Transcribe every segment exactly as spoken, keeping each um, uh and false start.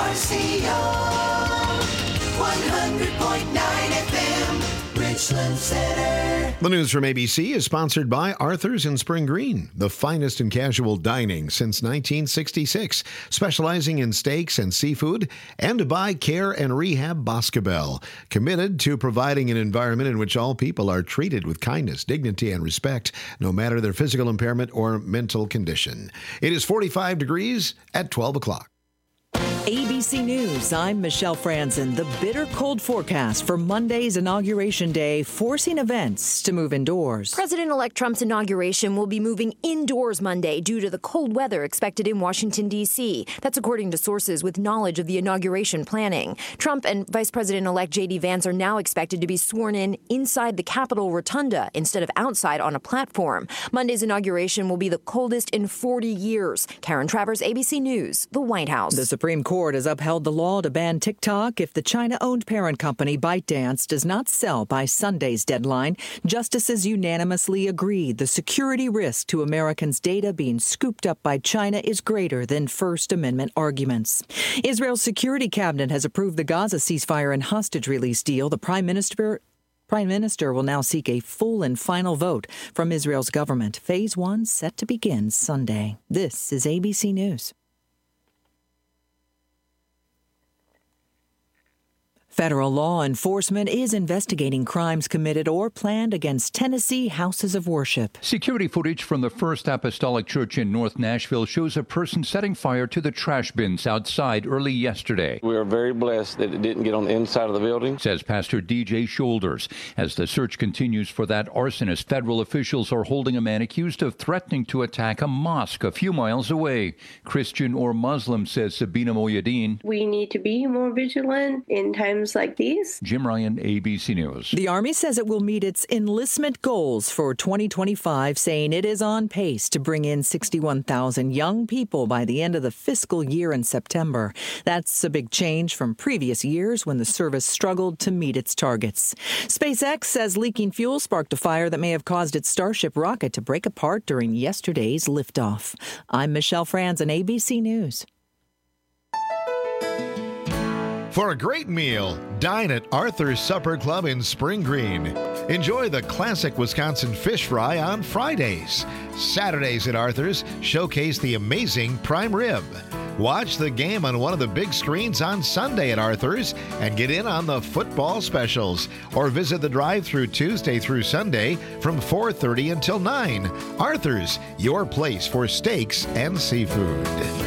R C O, one hundred point nine F M, Richland Center. The news from A B C is sponsored by Arthur's in Spring Green, the finest in casual dining since nineteen sixty-six, specializing in steaks and seafood, and by Care and Rehab Boscobel, committed to providing an environment in which all people are treated with kindness, dignity, and respect, no matter their physical impairment or mental condition. It is forty-five degrees at twelve o'clock. A B C News, I'm Michelle Franzen. The bitter cold forecast for Monday's Inauguration Day, forcing events to move indoors. President-elect Trump's inauguration will be moving indoors Monday due to the cold weather expected in Washington, D C. That's according to sources with knowledge of the inauguration planning. Trump and Vice President-elect J D. Vance are now expected to be sworn in inside the Capitol Rotunda instead of outside on a platform. Monday's inauguration will be the coldest in forty years. Karen Travers, A B C News, the White House. The Supreme Court has upheld the law to ban TikTok if the China-owned parent company ByteDance does not sell by Sunday's deadline. Justices unanimously agreed the security risk to Americans' data being scooped up by China is greater than First Amendment arguments. Israel's security cabinet has approved the Gaza ceasefire and hostage release deal. The Prime Minister Prime Minister will now seek a full and final vote from Israel's government. Phase one set to begin Sunday. This is A B C News. Federal law enforcement is investigating crimes committed or planned against Tennessee houses of worship. Security footage from the First Apostolic Church in North Nashville shows a person setting fire to the trash bins outside early yesterday. We are very blessed that it didn't get on the inside of the building, says Pastor D J Shoulders. As the search continues for that arsonist, federal officials are holding a man accused of threatening to attack a mosque a few miles away. Christian or Muslim, says Sabina Moyadeen. We need to be more vigilant in times like these. Jim Ryan, A B C News. The Army says it will meet its enlistment goals for twenty twenty-five, saying it is on pace to bring in sixty-one thousand young people by the end of the fiscal year in September. That's a big change from previous years when the service struggled to meet its targets. SpaceX says leaking fuel sparked a fire that may have caused its Starship rocket to break apart during yesterday's liftoff. I'm Michelle Franzen, A B C News. For a great meal, dine at Arthur's Supper Club in Spring Green. Enjoy the classic Wisconsin fish fry on Fridays. Saturdays at Arthur's showcase the amazing prime rib. Watch the game on one of the big screens on Sunday at Arthur's and get in on the football specials. Or visit the drive-thru Tuesday through Sunday from four thirty until nine. Arthur's, your place for steaks and seafood.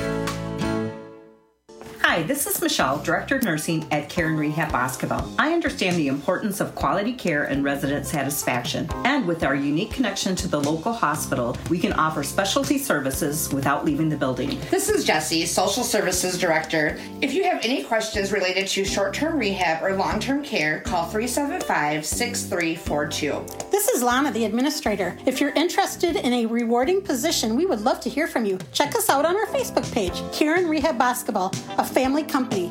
Hi, this is Michelle, Director of Nursing at Care and Rehab Boscobel. I understand the importance of quality care and resident satisfaction. And with our unique connection to the local hospital, we can offer specialty services without leaving the building. This is Jessie, Social Services Director. If you have any questions related to short-term rehab or long-term care, call three seven five, six three four two. This is Lana, the Administrator. If you're interested in a rewarding position, we would love to hear from you. Check us out on our Facebook page, Care and Rehab Boscobel, a family company.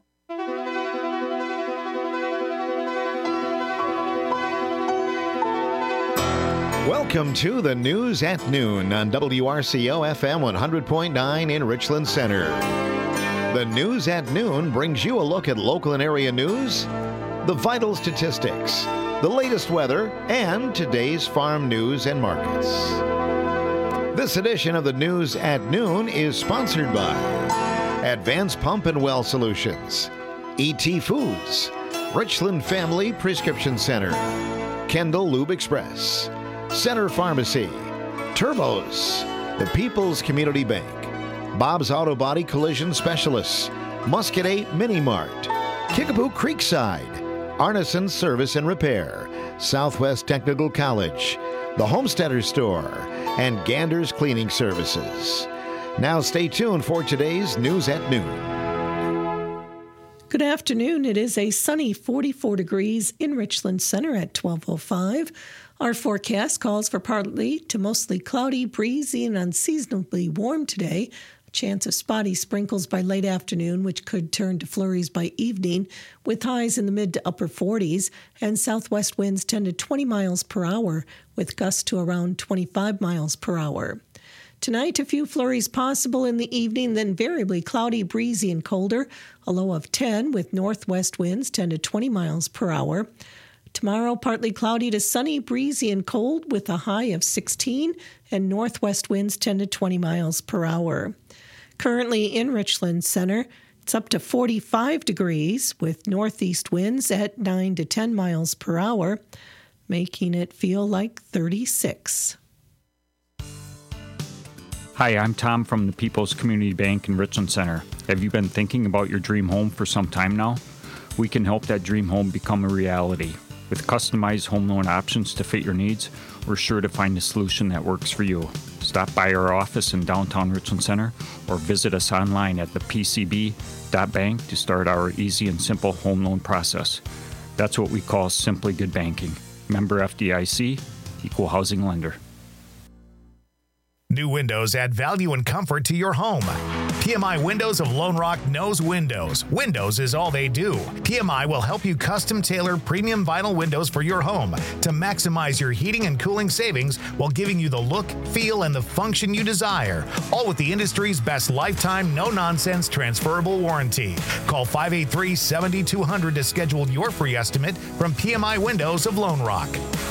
Welcome to the News at Noon on W R C O F M one hundred point nine in Richland Center. The News at Noon brings you a look at local and area news, the vital statistics, the latest weather, and today's farm news and markets. This edition of the News at Noon is sponsored by Advanced Pump and Well Solutions, E T Foods, Richland Family Prescription Center, Kendall Lube Express, Center Pharmacy, Turbos, the People's Community Bank, Bob's Auto Body Collision Specialists, Muscatine Mini Mart, Kickapoo Creekside, Arneson Service and Repair, Southwest Technical College, the Homesteader Store, and Gander's Cleaning Services. Now stay tuned for today's News at Noon. Good afternoon. It is a sunny forty-four degrees in Richland Center at twelve oh five. Our forecast calls for partly to mostly cloudy, breezy, and unseasonably warm today. A chance of spotty sprinkles by late afternoon, which could turn to flurries by evening, with highs in the mid to upper forties, and southwest winds ten to twenty miles per hour, with gusts to around twenty-five miles per hour. Tonight, a few flurries possible in the evening, then variably cloudy, breezy, and colder. A low of ten with northwest winds ten to twenty miles per hour. Tomorrow, partly cloudy to sunny, breezy, and cold with a high of sixteen and northwest winds ten to twenty miles per hour. Currently in Richland Center, it's up to forty-five degrees with northeast winds at nine to ten miles per hour, making it feel like thirty-six. Hi, I'm Tom from the People's Community Bank in Richland Center. Have you been thinking about your dream home for some time now? We can help that dream home become a reality. With customized home loan options to fit your needs, we're sure to find a solution that works for you. Stop by our office in downtown Richland Center or visit us online at the p c b dot bank to start our easy and simple home loan process. That's what we call Simply Good Banking. Member F D I C, Equal Housing Lender. New windows add value and comfort to your home. P M I Windows of Lone Rock knows windows. Windows is all they do. P M I will help you custom tailor premium vinyl windows for your home to maximize your heating and cooling savings while giving you the look, feel, and the function you desire. All with the industry's best lifetime, no-nonsense transferable warranty. Call five eight three, seven two zero zero to schedule your free estimate from P M I Windows of Lone Rock.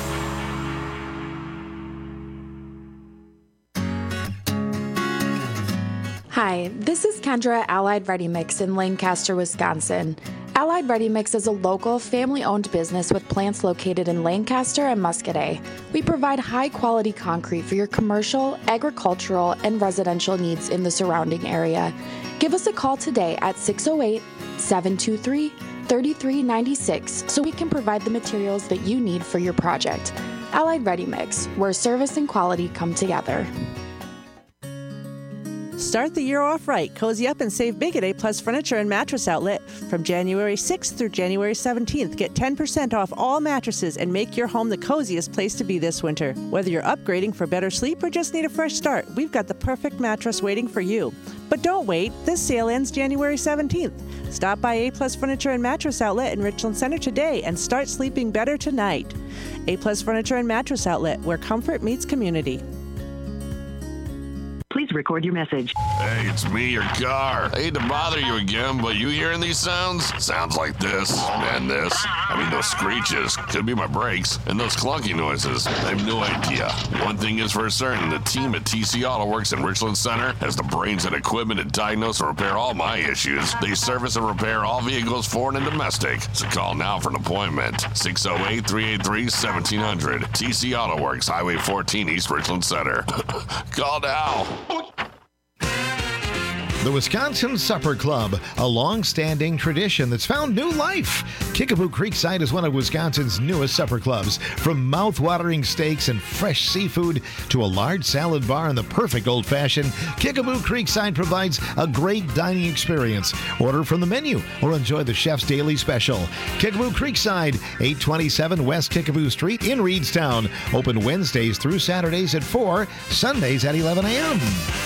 Hi, this is Kendra, Allied Ready Mix in Lancaster, Wisconsin. Allied Ready Mix is a local, family-owned business with plants located in Lancaster and Muscadet. We provide high-quality concrete for your commercial, agricultural, and residential needs in the surrounding area. Give us a call today at six oh eight, seven two three, three three nine six so we can provide the materials that you need for your project. Allied Ready Mix, where service and quality come together. Start the year off right. Cozy up and save big at A-Plus Furniture and Mattress Outlet. From January sixth through January seventeenth, get ten percent off all mattresses and make your home the coziest place to be this winter. Whether you're upgrading for better sleep or just need a fresh start, we've got the perfect mattress waiting for you. But don't wait. This sale ends January seventeenth. Stop by A-Plus Furniture and Mattress Outlet in Richland Center today and start sleeping better tonight. A-Plus Furniture and Mattress Outlet, where comfort meets community. Please record your message. Hey, it's me, your car. I hate to bother you again, but you hearing these sounds? Sounds like this and this. I mean, those screeches. Could be my brakes. And those clunky noises. I have no idea. One thing is for certain, the team at T C Auto Works in Richland Center has the brains and equipment to diagnose and repair all my issues. They service and repair all vehicles, foreign and domestic. So call now for an appointment. six oh eight, three eight three, one seven zero zero. T C Auto Works, Highway fourteen, East Richland Center. Call now. The Wisconsin Supper Club, a long-standing tradition that's found new life. Kickapoo Creekside is one of Wisconsin's newest supper clubs. From mouth-watering steaks and fresh seafood to a large salad bar and the perfect old-fashioned, Kickapoo Creekside provides a great dining experience. Order from the menu or enjoy the chef's daily special. Kickapoo Creekside, eight twenty-seven West Kickapoo Street in Reedstown. Open Wednesdays through Saturdays at four, Sundays at eleven a.m.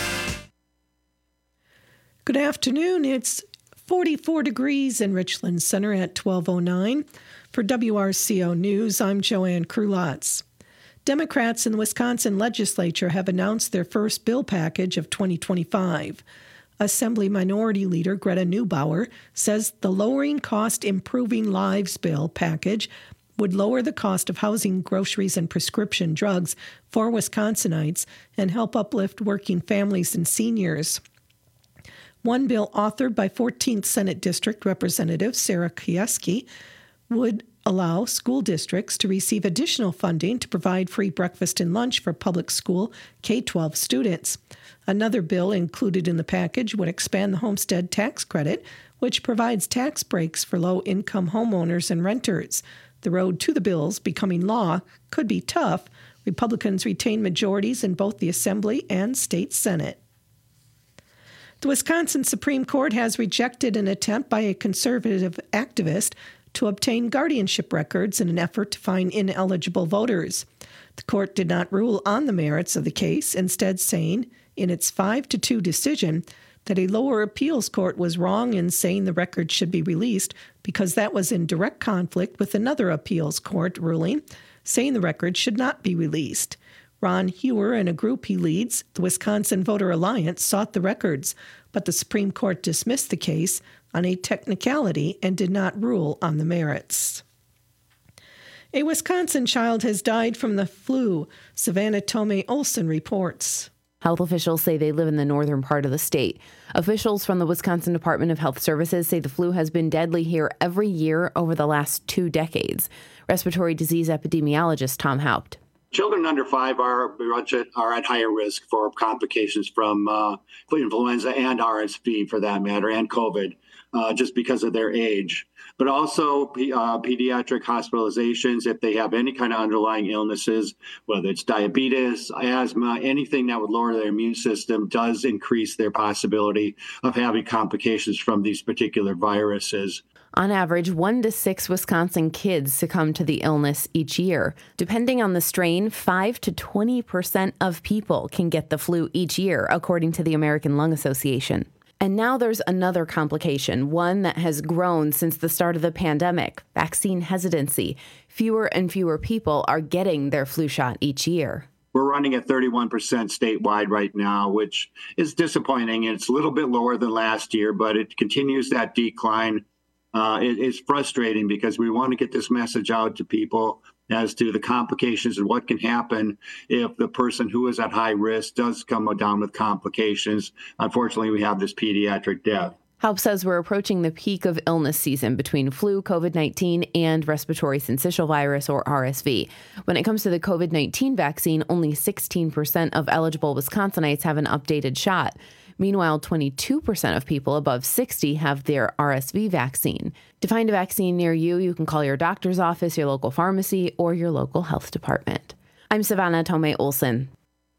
Good afternoon. It's forty-four degrees in Richland Center at twelve oh nine. For W R C O News, I'm Joanne Krulotz. Democrats in the Wisconsin legislature have announced their first bill package of twenty twenty-five. Assembly Minority Leader Greta Neubauer says the Lowering Cost Improving Lives bill package would lower the cost of housing, groceries, and prescription drugs for Wisconsinites and help uplift working families and seniors. One bill authored by fourteenth Senate District Representative Sarah Kieski would allow school districts to receive additional funding to provide free breakfast and lunch for public school K twelve students. Another bill included in the package would expand the homestead tax credit, which provides tax breaks for low-income homeowners and renters. The road to the bills becoming law could be tough. Republicans retain majorities in both the Assembly and State Senate. The Wisconsin Supreme Court has rejected an attempt by a conservative activist to obtain guardianship records in an effort to find ineligible voters. The court did not rule on the merits of the case, instead saying, in its five to two decision, that a lower appeals court was wrong in saying the record should be released because that was in direct conflict with another appeals court ruling, saying the record should not be released. Ron Hewer and a group he leads, the Wisconsin Voter Alliance, sought the records, but the Supreme Court dismissed the case on a technicality and did not rule on the merits. A Wisconsin child has died from the flu, Savannah Tomei Olson reports. Health officials say they live in the northern part of the state. Officials from the Wisconsin Department of Health Services say the flu has been deadly here every year over the last two decades. Respiratory disease epidemiologist Tom Haupt. Children under five are, are at higher risk for complications from uh, influenza and R S V, for that matter, and COVID, uh, just because of their age. But also uh, pediatric hospitalizations, if they have any kind of underlying illnesses, whether it's diabetes, asthma, anything that would lower their immune system, does increase their possibility of having complications from these particular viruses. On average, one to six Wisconsin kids succumb to the illness each year. Depending on the strain, five to twenty percent of people can get the flu each year, according to the American Lung Association. And now there's another complication, one that has grown since the start of the pandemic: vaccine hesitancy. Fewer and fewer people are getting their flu shot each year. We're running at thirty-one percent statewide right now, which is disappointing. It's a little bit lower than last year, but it continues that decline. Uh, it, it's frustrating because we want to get this message out to people as to the complications and what can happen if the person who is at high risk does come down with complications. Unfortunately, we have this pediatric death. Haupt says we're approaching the peak of illness season between flu, COVID nineteen, and respiratory syncytial virus, or R S V. When it comes to the COVID nineteen vaccine, only sixteen percent of eligible Wisconsinites have an updated shot. Meanwhile, twenty-two percent of people above sixty have their R S V vaccine. To find a vaccine near you, you can call your doctor's office, your local pharmacy, or your local health department. I'm Savannah Tomei Olson.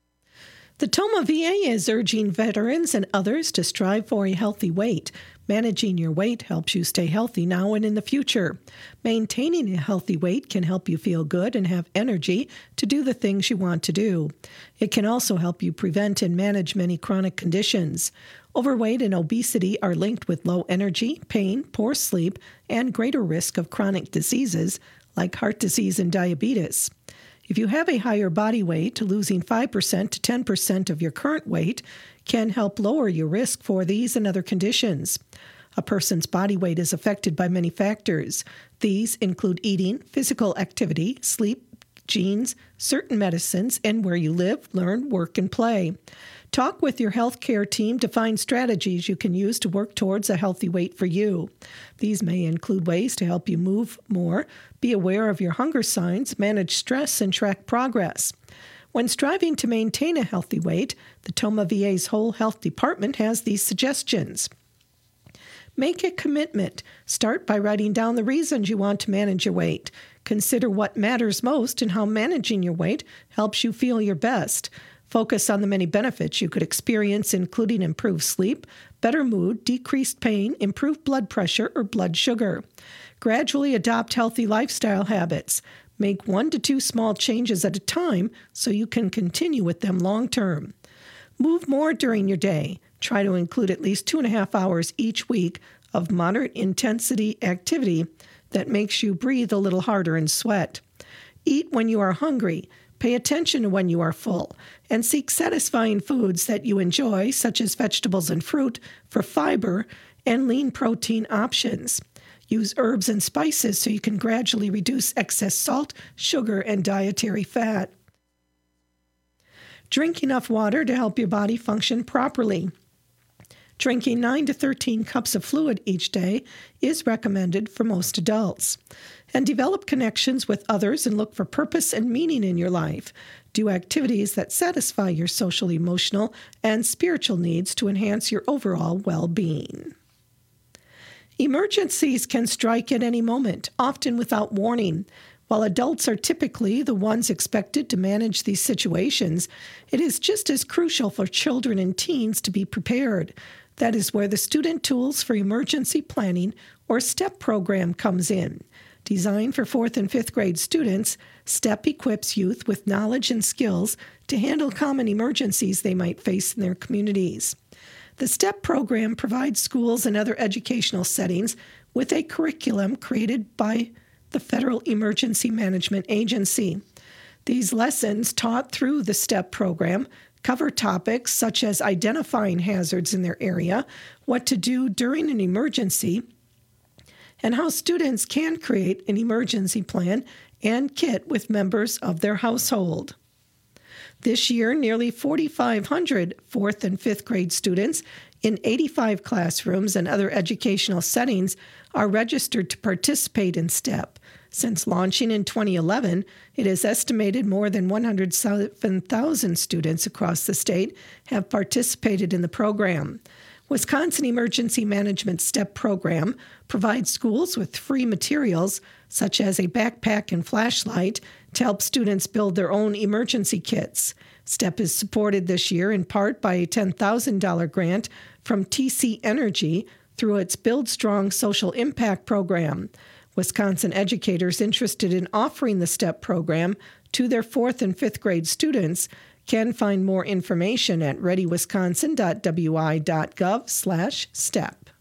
The Toma V A is urging veterans and others to strive for a healthy weight. Managing your weight helps you stay healthy now and in the future. Maintaining a healthy weight can help you feel good and have energy to do the things you want to do. It can also help you prevent and manage many chronic conditions. Overweight and obesity are linked with low energy, pain, poor sleep, and greater risk of chronic diseases like heart disease and diabetes. If you have a higher body weight, losing five percent to ten percent of your current weight can help lower your risk for these and other conditions. A person's body weight is affected by many factors. These include eating, physical activity, sleep, genes, certain medicines, and where you live, learn, work, and play. Talk with your healthcare team to find strategies you can use to work towards a healthy weight for you. These may include ways to help you move more, be aware of your hunger signs, manage stress, and track progress. When striving to maintain a healthy weight, the Toma V A's Whole Health Department has these suggestions. Make a commitment. Start by writing down the reasons you want to manage your weight. Consider what matters most and how managing your weight helps you feel your best. Focus on the many benefits you could experience, including improved sleep, better mood, decreased pain, improved blood pressure or blood sugar. Gradually adopt healthy lifestyle habits. Make one to two small changes at a time so you can continue with them long term. Move more during your day. Try to include at least two and a half hours each week of moderate intensity activity that makes you breathe a little harder and sweat. Eat when you are hungry. Pay attention to when you are full, and seek satisfying foods that you enjoy, such as vegetables and fruit, for fiber and lean protein options. Use herbs and spices so you can gradually reduce excess salt, sugar, and dietary fat. Drink enough water to help your body function properly. Drinking nine to thirteen cups of fluid each day is recommended for most adults. And develop connections with others and look for purpose and meaning in your life. Do activities that satisfy your social, emotional, and spiritual needs to enhance your overall well-being. Emergencies can strike at any moment, often without warning. While adults are typically the ones expected to manage these situations, it is just as crucial for children and teens to be prepared. That is where the Student Tools for Emergency Planning, or STEP program, comes in. Designed for fourth and fifth grade students, STEP equips youth with knowledge and skills to handle common emergencies they might face in their communities. The STEP program provides schools and other educational settings with a curriculum created by the Federal Emergency Management Agency. These lessons, taught through the STEP program, cover topics such as identifying hazards in their area, what to do during an emergency, and how students can create an emergency plan and kit with members of their household. This year, nearly forty-five hundred fourth and fifth grade students in eighty-five classrooms and other educational settings are registered to participate in STEP. Since launching in twenty eleven, it is estimated more than one hundred seven thousand students across the state have participated in the program. Wisconsin Emergency Management STEP program provides schools with free materials such as a backpack and flashlight to help students build their own emergency kits. STEP is supported this year in part by a ten thousand dollars grant from T C Energy through its Build Strong Social Impact program. Wisconsin educators interested in offering the STEP program to their fourth and fifth grade students can find more information at ready wisconsin dot w i dot gov slash step.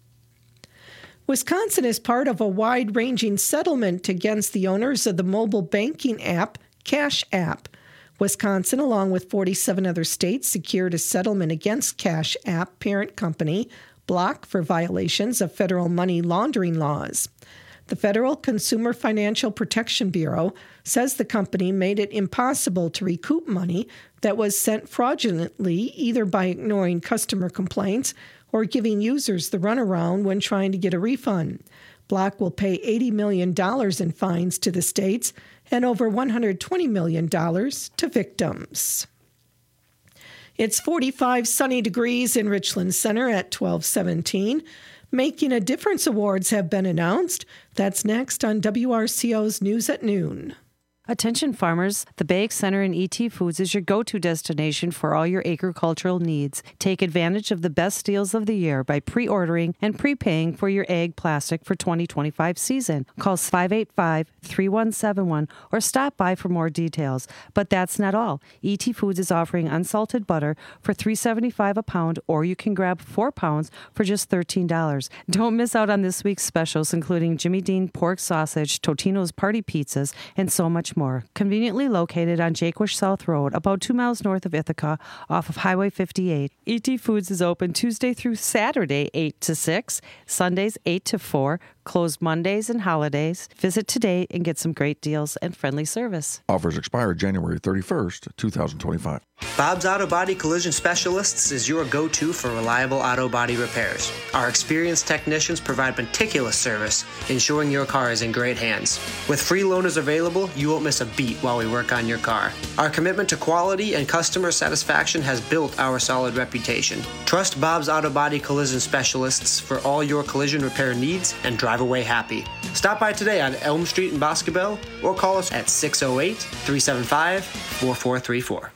Wisconsin is part of a wide-ranging settlement against the owners of the mobile banking app Cash App. Wisconsin, along with forty-seven other states, secured a settlement against Cash App parent company Block for violations of federal money laundering laws. The Federal Consumer Financial Protection Bureau says the company made it impossible to recoup money that was sent fraudulently, either by ignoring customer complaints or giving users the runaround when trying to get a refund. Block will pay eighty million dollars in fines to the states and over one hundred twenty million dollars to victims. It's forty-five sunny degrees in Richland Center at twelve seventeen. Making a Difference Awards have been announced. That's next on W R C O's News at Noon. Attention farmers, the Bag Center in E T Foods is your go-to destination for all your agricultural needs. Take advantage of the best deals of the year by pre-ordering and prepaying for your ag plastic for twenty twenty-five season. Call five eight five, three one seven one or stop by for more details. But that's not all. E T Foods is offering unsalted butter for three dollars and seventy-five cents a pound, or you can grab four pounds for just thirteen dollars. Don't miss out on this week's specials, including Jimmy Dean pork sausage, Totino's party pizzas, and so much more. More. Conveniently located on Jaquish South Road, about two miles north of Ithaca, off of Highway fifty-eight. E T Foods is open Tuesday through Saturday, eight to six, Sundays, eight to four, closed Mondays and holidays. Visit today and get some great deals and friendly service. Offers expire January thirty-first, twenty twenty-five. Bob's Auto Body Collision Specialists is your go-to for reliable auto body repairs. Our experienced technicians provide meticulous service, ensuring your car is in great hands. With free loaners available, you won't miss a beat while we work on your car. Our commitment to quality and customer satisfaction has built our solid reputation. Trust Bob's Auto Body Collision Specialists for all your collision repair needs and drive away happy. Stop by today on Elm Street in Boscobel or call us at six oh eight, three seven five, four four three four.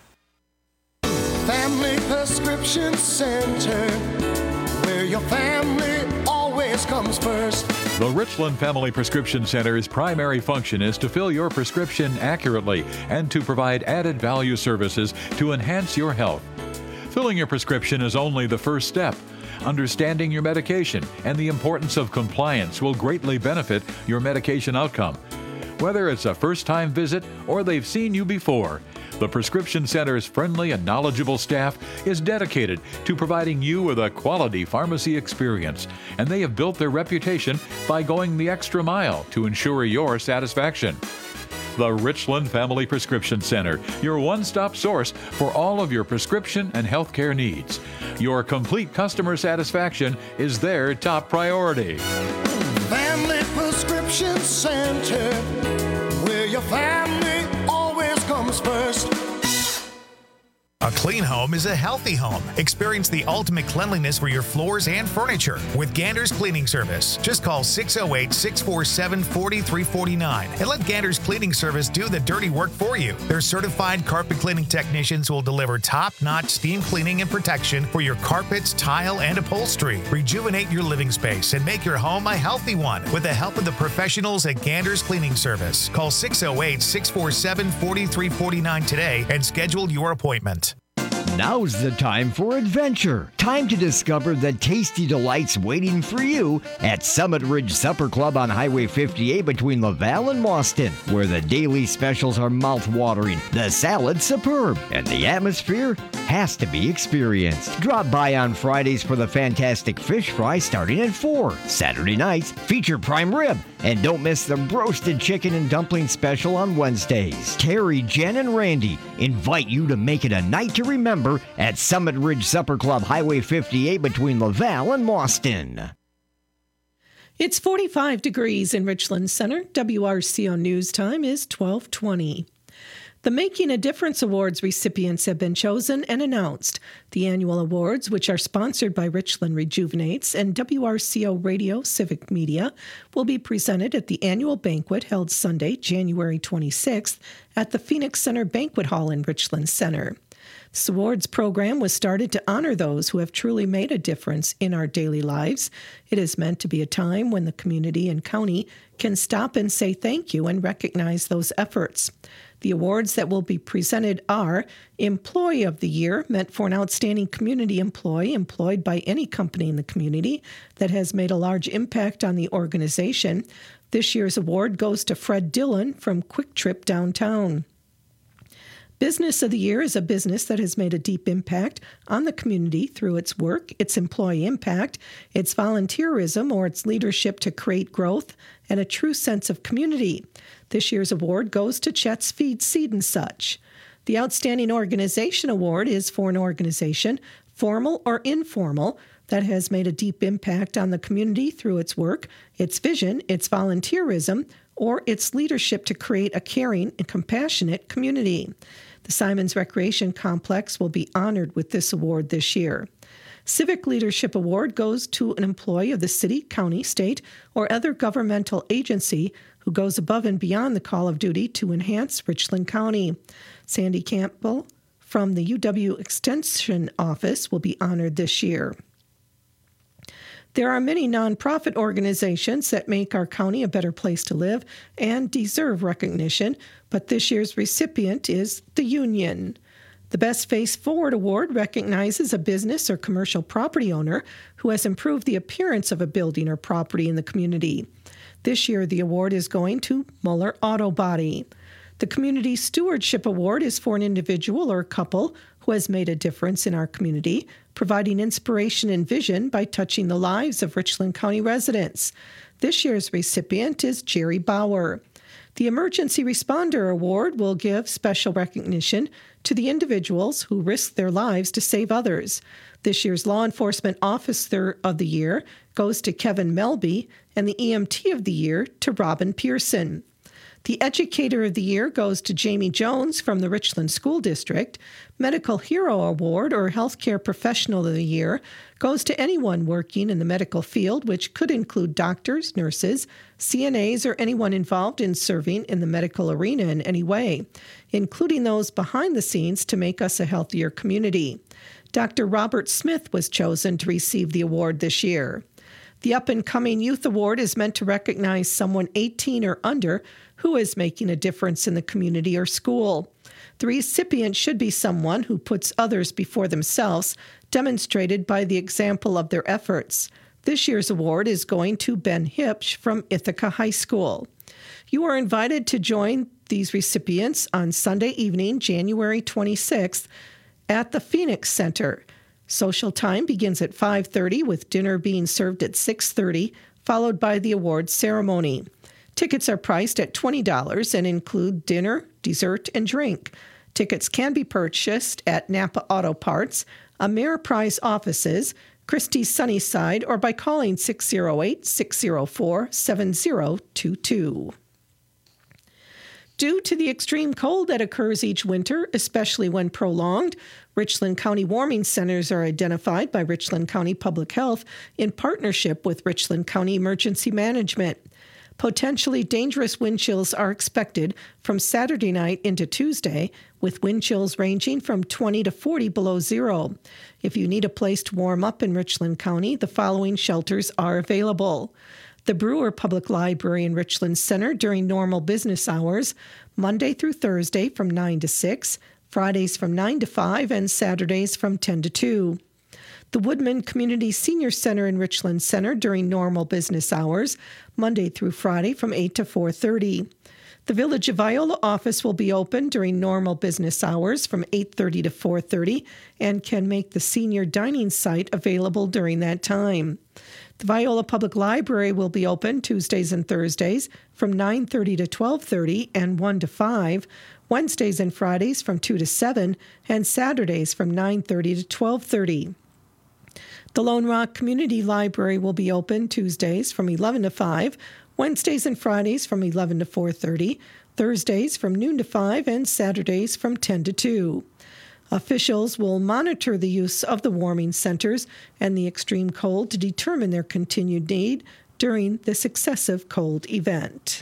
Family Prescription Center, where your family always comes first. The Richland Family Prescription Center's primary function is to fill your prescription accurately and to provide added value services to enhance your health. Filling your prescription is only the first step. Understanding your medication and the importance of compliance will greatly benefit your medication outcome. Whether it's a first-time visit or they've seen you before, the Prescription Center's friendly and knowledgeable staff is dedicated to providing you with a quality pharmacy experience, and they have built their reputation by going the extra mile to ensure your satisfaction. The Richland Family Prescription Center, your one-stop source for all of your prescription and healthcare needs. Your complete customer satisfaction is their top priority. Family Prescription Center, where your family always comes first. A clean home is a healthy home. Experience the ultimate cleanliness for your floors and furniture with Gander's Cleaning Service. Just call six oh eight, six four seven, four three four nine and let Gander's Cleaning Service do the dirty work for you. Their certified carpet cleaning technicians will deliver top-notch steam cleaning and protection for your carpets, tile, and upholstery. Rejuvenate your living space and make your home a healthy one with the help of the professionals at Gander's Cleaning Service. Call six oh eight, six four seven, four three four nine today and schedule your appointment. Now's the time for adventure. Time to discover the tasty delights waiting for you at Summit Ridge Supper Club on Highway fifty-eight between Laval and Mauston, where the daily specials are mouth-watering, the salad superb, and the atmosphere has to be experienced. Drop by on Fridays for the fantastic fish fry starting at four. Saturday nights feature prime rib, and don't miss the roasted chicken and dumpling special on Wednesdays. Terry, Jen, and Randy invite you to make it a night to remember at Summit Ridge Supper Club, Highway fifty-eight between Laval and Mauston. It's forty-five degrees in Richland Center. W R C O News Time is twelve twenty. The Making a Difference Awards recipients have been chosen and announced. The annual awards, which are sponsored by Richland Rejuvenates and W R C O Radio Civic Media, will be presented at the annual banquet held Sunday, January twenty-sixth, at the Phoenix Center Banquet Hall in Richland Center. This awards program was started to honor those who have truly made a difference in our daily lives. It is meant to be a time when the community and county can stop and say thank you and recognize those efforts. The awards that will be presented are Employee of the Year, meant for an outstanding community employee employed by any company in the community that has made a large impact on the organization. This year's award goes to Fred Dillon from Quick Trip Downtown. Business of the Year is a business that has made a deep impact on the community through its work, its employee impact, its volunteerism, or its leadership to create growth and a true sense of community. This year's award goes to Chet's Feed, Seed and Such. The Outstanding Organization Award is for an organization, formal or informal, that has made a deep impact on the community through its work, its vision, its volunteerism, or its leadership to create a caring and compassionate community. The Simons Recreation Complex will be honored with this award this year. Civic Leadership Award goes to an employee of the city, county, state, or other governmental agency who goes above and beyond the call of duty to enhance Richland County. Sandy Campbell from the U W Extension Office will be honored this year. There are many nonprofit organizations that make our county a better place to live and deserve recognition, but this year's recipient is the Union. The Best Face Forward Award recognizes a business or commercial property owner who has improved the appearance of a building or property in the community. This year, the award is going to Muller Auto Body. The Community Stewardship Award is for an individual or couple who has made a difference in our community, providing inspiration and vision by touching the lives of Richland County residents. This year's recipient is Jerry Bauer. The Emergency Responder Award will give special recognition to the individuals who risk their lives to save others. This year's Law Enforcement Officer of the Year goes to Kevin Melby, and the E M T of the Year to Robin Pearson. The Educator of the Year goes to Jamie Jones from the Richland School District. Medical Hero Award or Healthcare Professional of the Year goes to anyone working in the medical field, which could include doctors, nurses, C N As, or anyone involved in serving in the medical arena in any way, including those behind the scenes to make us a healthier community. Doctor Robert Smith was chosen to receive the award this year. The Up and Coming Youth Award is meant to recognize someone eighteen or under who is making a difference in the community or school. The recipient should be someone who puts others before themselves, demonstrated by the example of their efforts. This year's award is going to Ben Hipsch from Ithaca High School. You are invited to join these recipients on Sunday evening, January twenty-sixth, at the Phoenix Center. Social time begins at five thirty, with dinner being served at six thirty, followed by the awards ceremony. Tickets are priced at twenty dollars and include dinner, dessert, and drink. Tickets can be purchased at Napa Auto Parts, Ameriprise offices, Christie's Sunnyside, or by calling six oh eight, six oh four, seven oh two two. Due to the extreme cold that occurs each winter, especially when prolonged, Richland County warming centers are identified by Richland County Public Health in partnership with Richland County Emergency Management. Potentially dangerous wind chills are expected from Saturday night into Tuesday, with wind chills ranging from twenty to forty below zero. If you need a place to warm up in Richland County, the following shelters are available. The Brewer Public Library in Richland Center during normal business hours, Monday through Thursday from nine to six, Fridays from nine to five, and Saturdays from ten to two. The Woodman Community Senior Center in Richland Center during normal business hours, Monday through Friday from eight to four thirty. The Village of Viola office will be open during normal business hours from eight thirty to four thirty and can make the senior dining site available during that time. The Viola Public Library will be open Tuesdays and Thursdays from nine thirty to twelve thirty and one to five, Wednesdays and Fridays from two to seven, and Saturdays from nine thirty to twelve thirty. The Lone Rock Community Library will be open Tuesdays from eleven to five, Wednesdays and Fridays from eleven to four thirty, Thursdays from noon to five, and Saturdays from ten to two. Officials will monitor the use of the warming centers and the extreme cold to determine their continued need during this excessive cold event.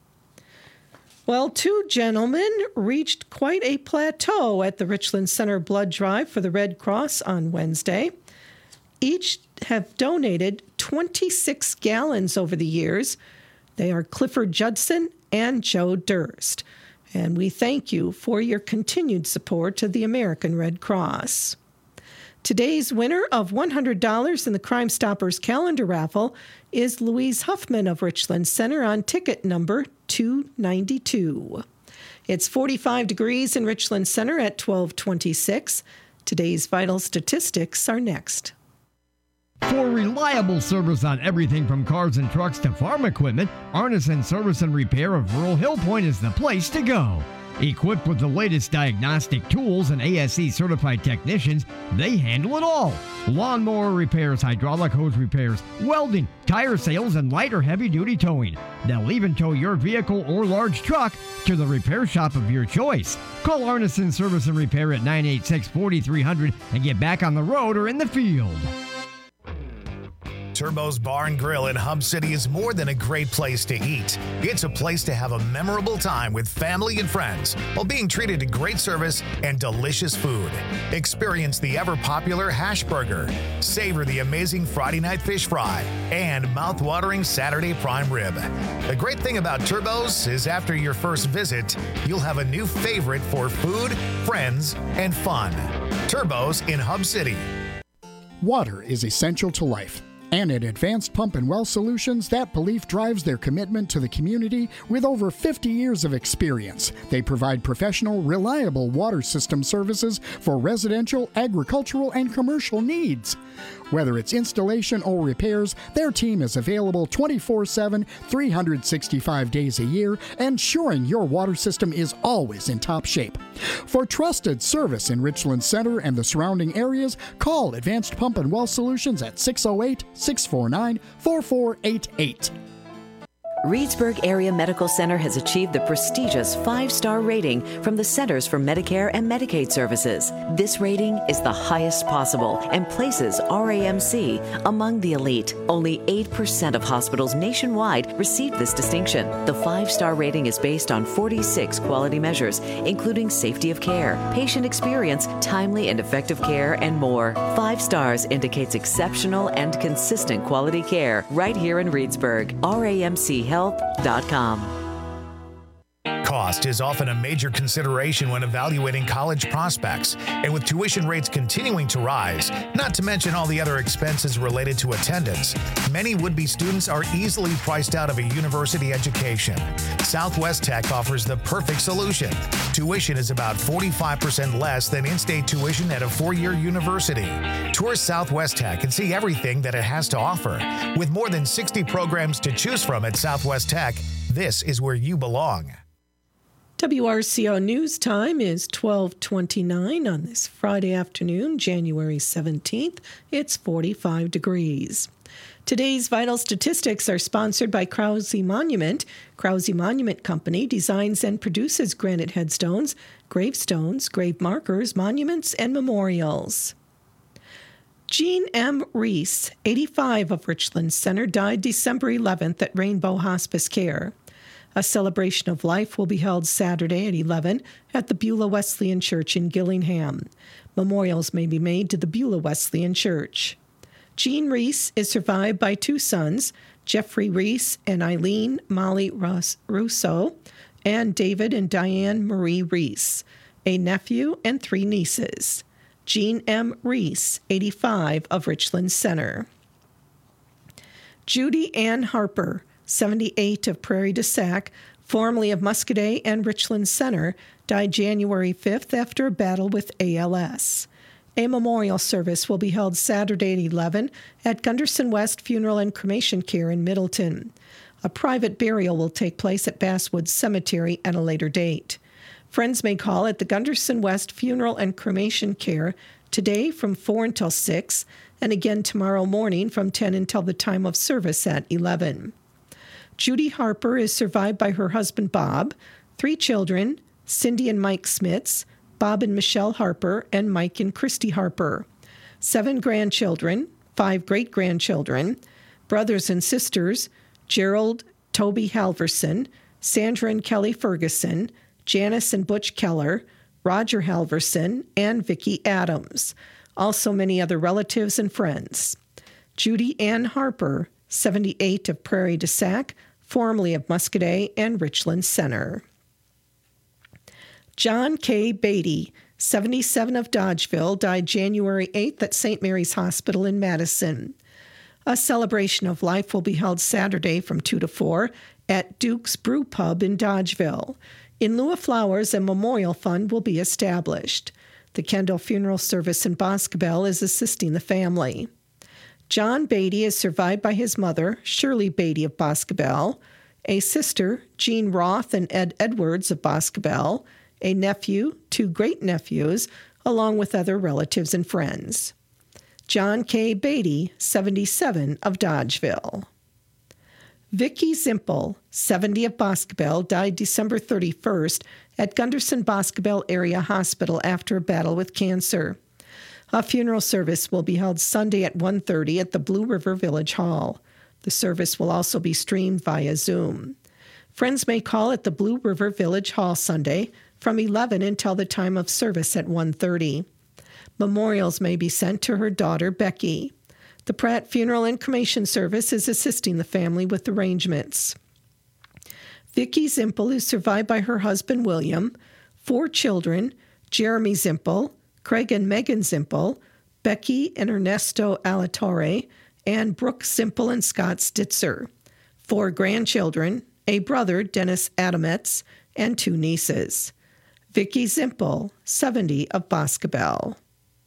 Well, two gentlemen reached quite a plateau at the Richland Center blood drive for the Red Cross on Wednesday. Each have donated twenty-six gallons over the years. They are Clifford Judson and Joe Durst. And we thank you for your continued support to the American Red Cross. Today's winner of one hundred dollars in the Crime Stoppers calendar raffle is Louise Huffman of Richland Center on ticket number two ninety-two. It's forty-five degrees in Richland Center at twelve twenty-six. Today's vital statistics are next. For reliable service on everything from cars and trucks to farm equipment, Arneson Service and Repair of Rural Hill Point is the place to go. Equipped with the latest diagnostic tools and A S E-certified technicians, they handle it all. Lawnmower repairs, hydraulic hose repairs, welding, tire sales, and light or heavy-duty towing. They'll even tow your vehicle or large truck to the repair shop of your choice. Call Arneson Service and Repair at nine eight six, four three zero zero and get back on the road or in the field. Turbo's Bar and Grill in Hub City is more than a great place to eat. It's a place to have a memorable time with family and friends while being treated to great service and delicious food. Experience the ever-popular hash burger, savor the amazing Friday night fish fry, and mouth-watering Saturday prime rib. The great thing about Turbo's is after your first visit, you'll have a new favorite for food, friends, and fun. Turbo's in Hub City. Water is essential to life. And at Advanced Pump and Well Solutions, that belief drives their commitment to the community with over fifty years of experience. They provide professional, reliable water system services for residential, agricultural, and commercial needs. Whether it's installation or repairs, their team is available twenty-four seven, three hundred sixty-five days a year, ensuring your water system is always in top shape. For trusted service in Richland Center and the surrounding areas, call Advanced Pump and Well Solutions at six oh eight, six four nine, four four eight eight. Reedsburg Area Medical Center has achieved the prestigious five-star rating from the Centers for Medicare and Medicaid Services. This rating is the highest possible and places R A M C among the elite. Only eight percent of hospitals nationwide receive this distinction. The five-star rating is based on forty-six quality measures, including safety of care, patient experience, timely and effective care, and more. Five stars indicates exceptional and consistent quality care right here in Reedsburg. R A M C health dot com. Cost is often a major consideration when evaluating college prospects, and with tuition rates continuing to rise, not to mention all the other expenses related to attendance, many would-be students are easily priced out of a university education. Southwest Tech offers the perfect solution. Tuition is about forty-five percent less than in-state tuition at a four-year university. Tour Southwest Tech and see everything that it has to offer. With more than sixty programs to choose from at Southwest Tech, this is where you belong. W R C O News Time is twelve twenty-nine on this Friday afternoon, January seventeenth. It's forty-five degrees. Today's vital statistics are sponsored by Krause Monument. Krause Monument Company designs and produces granite headstones, gravestones, grave markers, monuments, and memorials. Jean M. Reese, eighty-five, of Richland Center, died December eleventh at Rainbow Hospice Care. A celebration of life will be held Saturday at eleven at the Beulah Wesleyan Church in Gillingham. Memorials may be made to the Beulah Wesleyan Church. Jean Reese is survived by two sons, Jeffrey Reese and Eileen Molly Russo, and David and Diane Marie Reese. a nephew, and three nieces. Jean M. Reese, eighty-five, of Richland Center. Judy Ann Harper, seventy-eight, of Prairie du Sac, formerly of Muscadet and Richland Center, died January fifth after a battle with A L S. A memorial service will be held Saturday at eleven at Gunderson West Funeral and Cremation Care in Middleton. A private burial will take place at Basswood Cemetery at a later date. Friends may call at the Gunderson West Funeral and Cremation Care today from four until six, and again tomorrow morning from ten until the time of service at eleven. Judy Harper is survived by her husband Bob, three children, Cindy and Mike Smits, Bob and Michelle Harper, and Mike and Christy Harper. Seven grandchildren, five great-grandchildren, brothers and sisters, Gerald Toby Halverson, Sandra and Kelly Ferguson, Janice and Butch Keller, Roger Halverson, and Vicki Adams. Also many other relatives and friends. Judy Ann Harper, seventy-eight, of Prairie du Sac, formerly of Muscadet and Richland Center. John K. Beatty, seventy-seven, of Dodgeville, died January eighth at Saint Mary's Hospital in Madison. A celebration of life will be held Saturday from two to four at Duke's Brew Pub in Dodgeville. In lieu of flowers, a memorial fund will be established. The Kendall Funeral Service in Boscobel is assisting the family. John Beatty is survived by his mother, Shirley Beatty of Boscobel, a sister, Jean Roth and Ed Edwards of Boscobel, a nephew, two great-nephews, along with other relatives and friends. John K. Beatty, seventy-seven, of Dodgeville. Vicki Zimpel, seventy, of Boscobel, died December thirty-first at Gunderson Boscobel Area Hospital after a battle with cancer. A funeral service will be held Sunday at one thirty at the Blue River Village Hall. The service will also be streamed via Zoom. Friends may call at the Blue River Village Hall Sunday from eleven until the time of service at one thirty. Memorials may be sent to her daughter, Becky. The Pratt Funeral and Cremation Service is assisting the family with arrangements. Vicki Zimpel is survived by her husband, William, four children, Jeremy Zimpel, Craig and Megan Zimpel, Becky and Ernesto Alatorre, and Brooke Zimpel and Scott Stitzer, four grandchildren, a brother, Dennis Adametz, and two nieces. Vicki Zimpel, seventy, of Boscobel.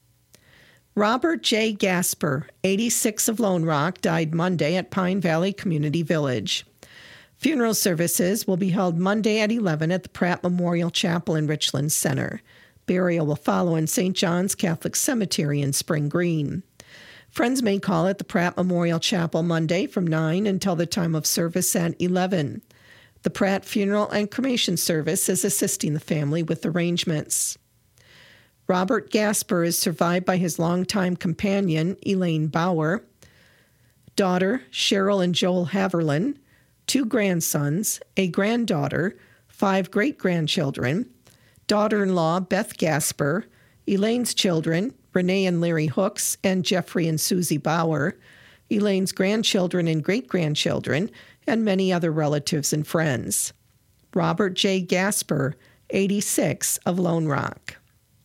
Robert J. Gasper, eighty-six, of Lone Rock, died Monday at Pine Valley Community Village. Funeral services will be held Monday at eleven at the Pratt Memorial Chapel in Richland Center. Burial will follow in Saint John's Catholic Cemetery in Spring Green. Friends may call at the Pratt Memorial Chapel Monday from nine until the time of service at eleven. The Pratt Funeral and Cremation Service is assisting the family with arrangements. Robert Gasper is survived by his longtime companion, Elaine Bauer, daughter, Cheryl and Joel Haverlin, two grandsons, a granddaughter, five great-grandchildren, daughter-in-law, Beth Gasper, Elaine's children, Renee and Larry Hooks, and Jeffrey and Susie Bauer, Elaine's grandchildren and great-grandchildren, and many other relatives and friends. Robert J. Gasper, eighty-six, of Lone Rock.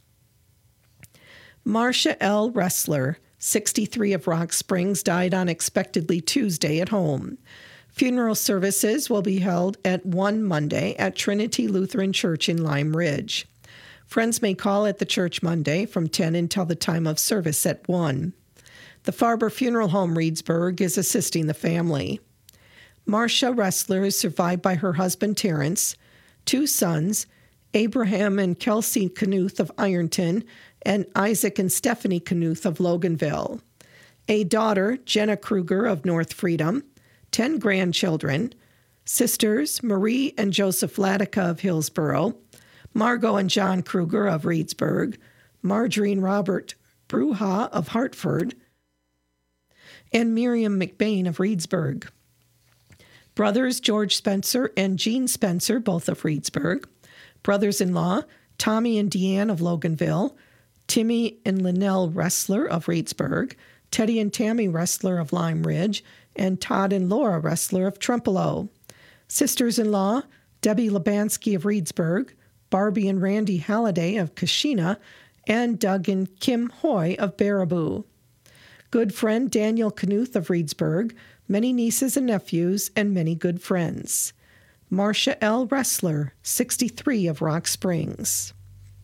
Marcia L. Ressler, sixty-three, of Rock Springs, died unexpectedly Tuesday at home. Funeral services will be held at one Monday at Trinity Lutheran Church in Lime Ridge. Friends may call at the church Monday from ten until the time of service at one. The Farber Funeral Home Reedsburg is assisting the family. Marcia Ressler is survived by her husband Terrence, two sons, Abraham and Kelsey Knuth of Ironton, and Isaac and Stephanie Knuth of Loganville, a daughter, Jenna Kruger of North Freedom, ten grandchildren, sisters, Marie and Joseph Latica of Hillsboro, Margot and John Kruger of Reedsburg, Marjorie and Robert Bruha of Hartford, and Miriam McBain of Reedsburg. Brothers George Spencer and Jean Spencer, both of Reedsburg. Brothers-in-law, Tommy and Deanne of Loganville, Timmy and Linnell Ressler of Reedsburg, Teddy and Tammy Ressler of Lime Ridge, and Todd and Laura Ressler of Trempealeau. Sisters-in-law, Debbie Labansky of Reedsburg, Barbie and Randy Halliday of Kashina, and Doug and Kim Hoy of Baraboo. Good friend Daniel Knuth of Reedsburg, many nieces and nephews, and many good friends. Marcia L. Ressler, sixty-three, of Rock Springs.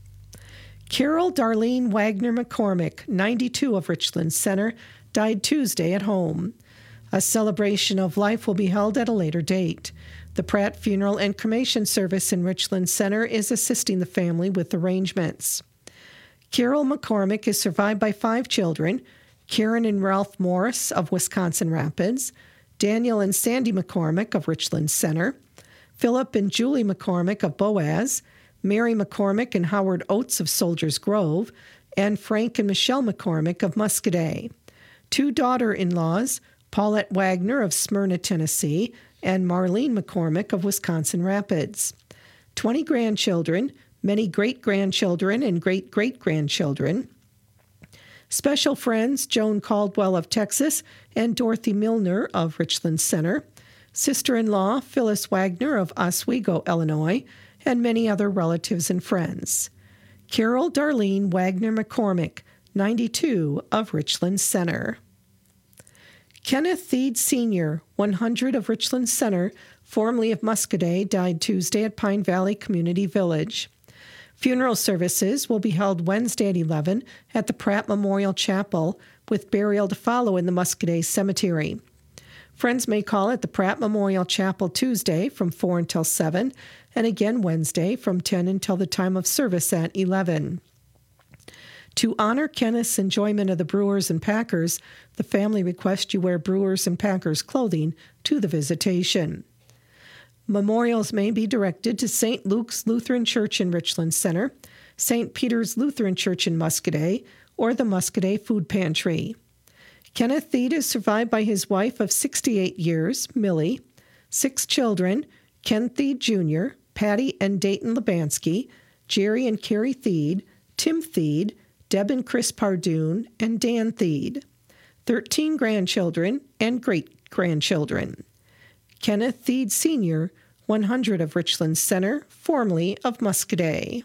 Carol Darlene Wagner McCormick, ninety-two, of Richland Center, died Tuesday at home. A celebration of life will be held at a later date. The Pratt Funeral and Cremation Service in Richland Center is assisting the family with arrangements. Carol McCormick is survived by five children: Karen and Ralph Morris of Wisconsin Rapids, Daniel and Sandy McCormick of Richland Center, Philip and Julie McCormick of Boaz, Mary McCormick and Howard Oates of Soldiers Grove, and Frank and Michelle McCormick of Muscadet. Two daughter-in-laws, Paulette Wagner of Smyrna, Tennessee, and Marlene McCormick of Wisconsin Rapids. Twenty grandchildren, many great-grandchildren and great-great-grandchildren. Special friends, Joan Caldwell of Texas and Dorothy Milner of Richland Center. Sister-in-law, Phyllis Wagner of Oswego, Illinois, and many other relatives and friends. Carol Darlene Wagner McCormick, ninety-two, of Richland Center. Kenneth Theed Senior, one hundred, of Richland Center, formerly of Muscadet, died Tuesday at Pine Valley Community Village. Funeral services will be held Wednesday at eleven at the Pratt Memorial Chapel, with burial to follow in the Muscadet Cemetery. Friends may call at the Pratt Memorial Chapel Tuesday from four until seven, and again Wednesday from ten until the time of service at eleven. To honor Kenneth's enjoyment of the Brewers and Packers, the family requests you wear Brewers and Packers clothing to the visitation. Memorials may be directed to Saint Luke's Lutheran Church in Richland Center, Saint Peter's Lutheran Church in Muscadet, or the Muscadet Food Pantry. Kenneth Theed is survived by his wife of sixty-eight years, Millie, six children, Ken Theed Junior, Patty and Dayton Lubansky, Jerry and Carrie Theed, Tim Theed, Deb and Chris Pardoon, and Dan Theed. Thirteen grandchildren and great-grandchildren. Kenneth Theed Senior, one hundred, of Richland Center, formerly of Muscadet.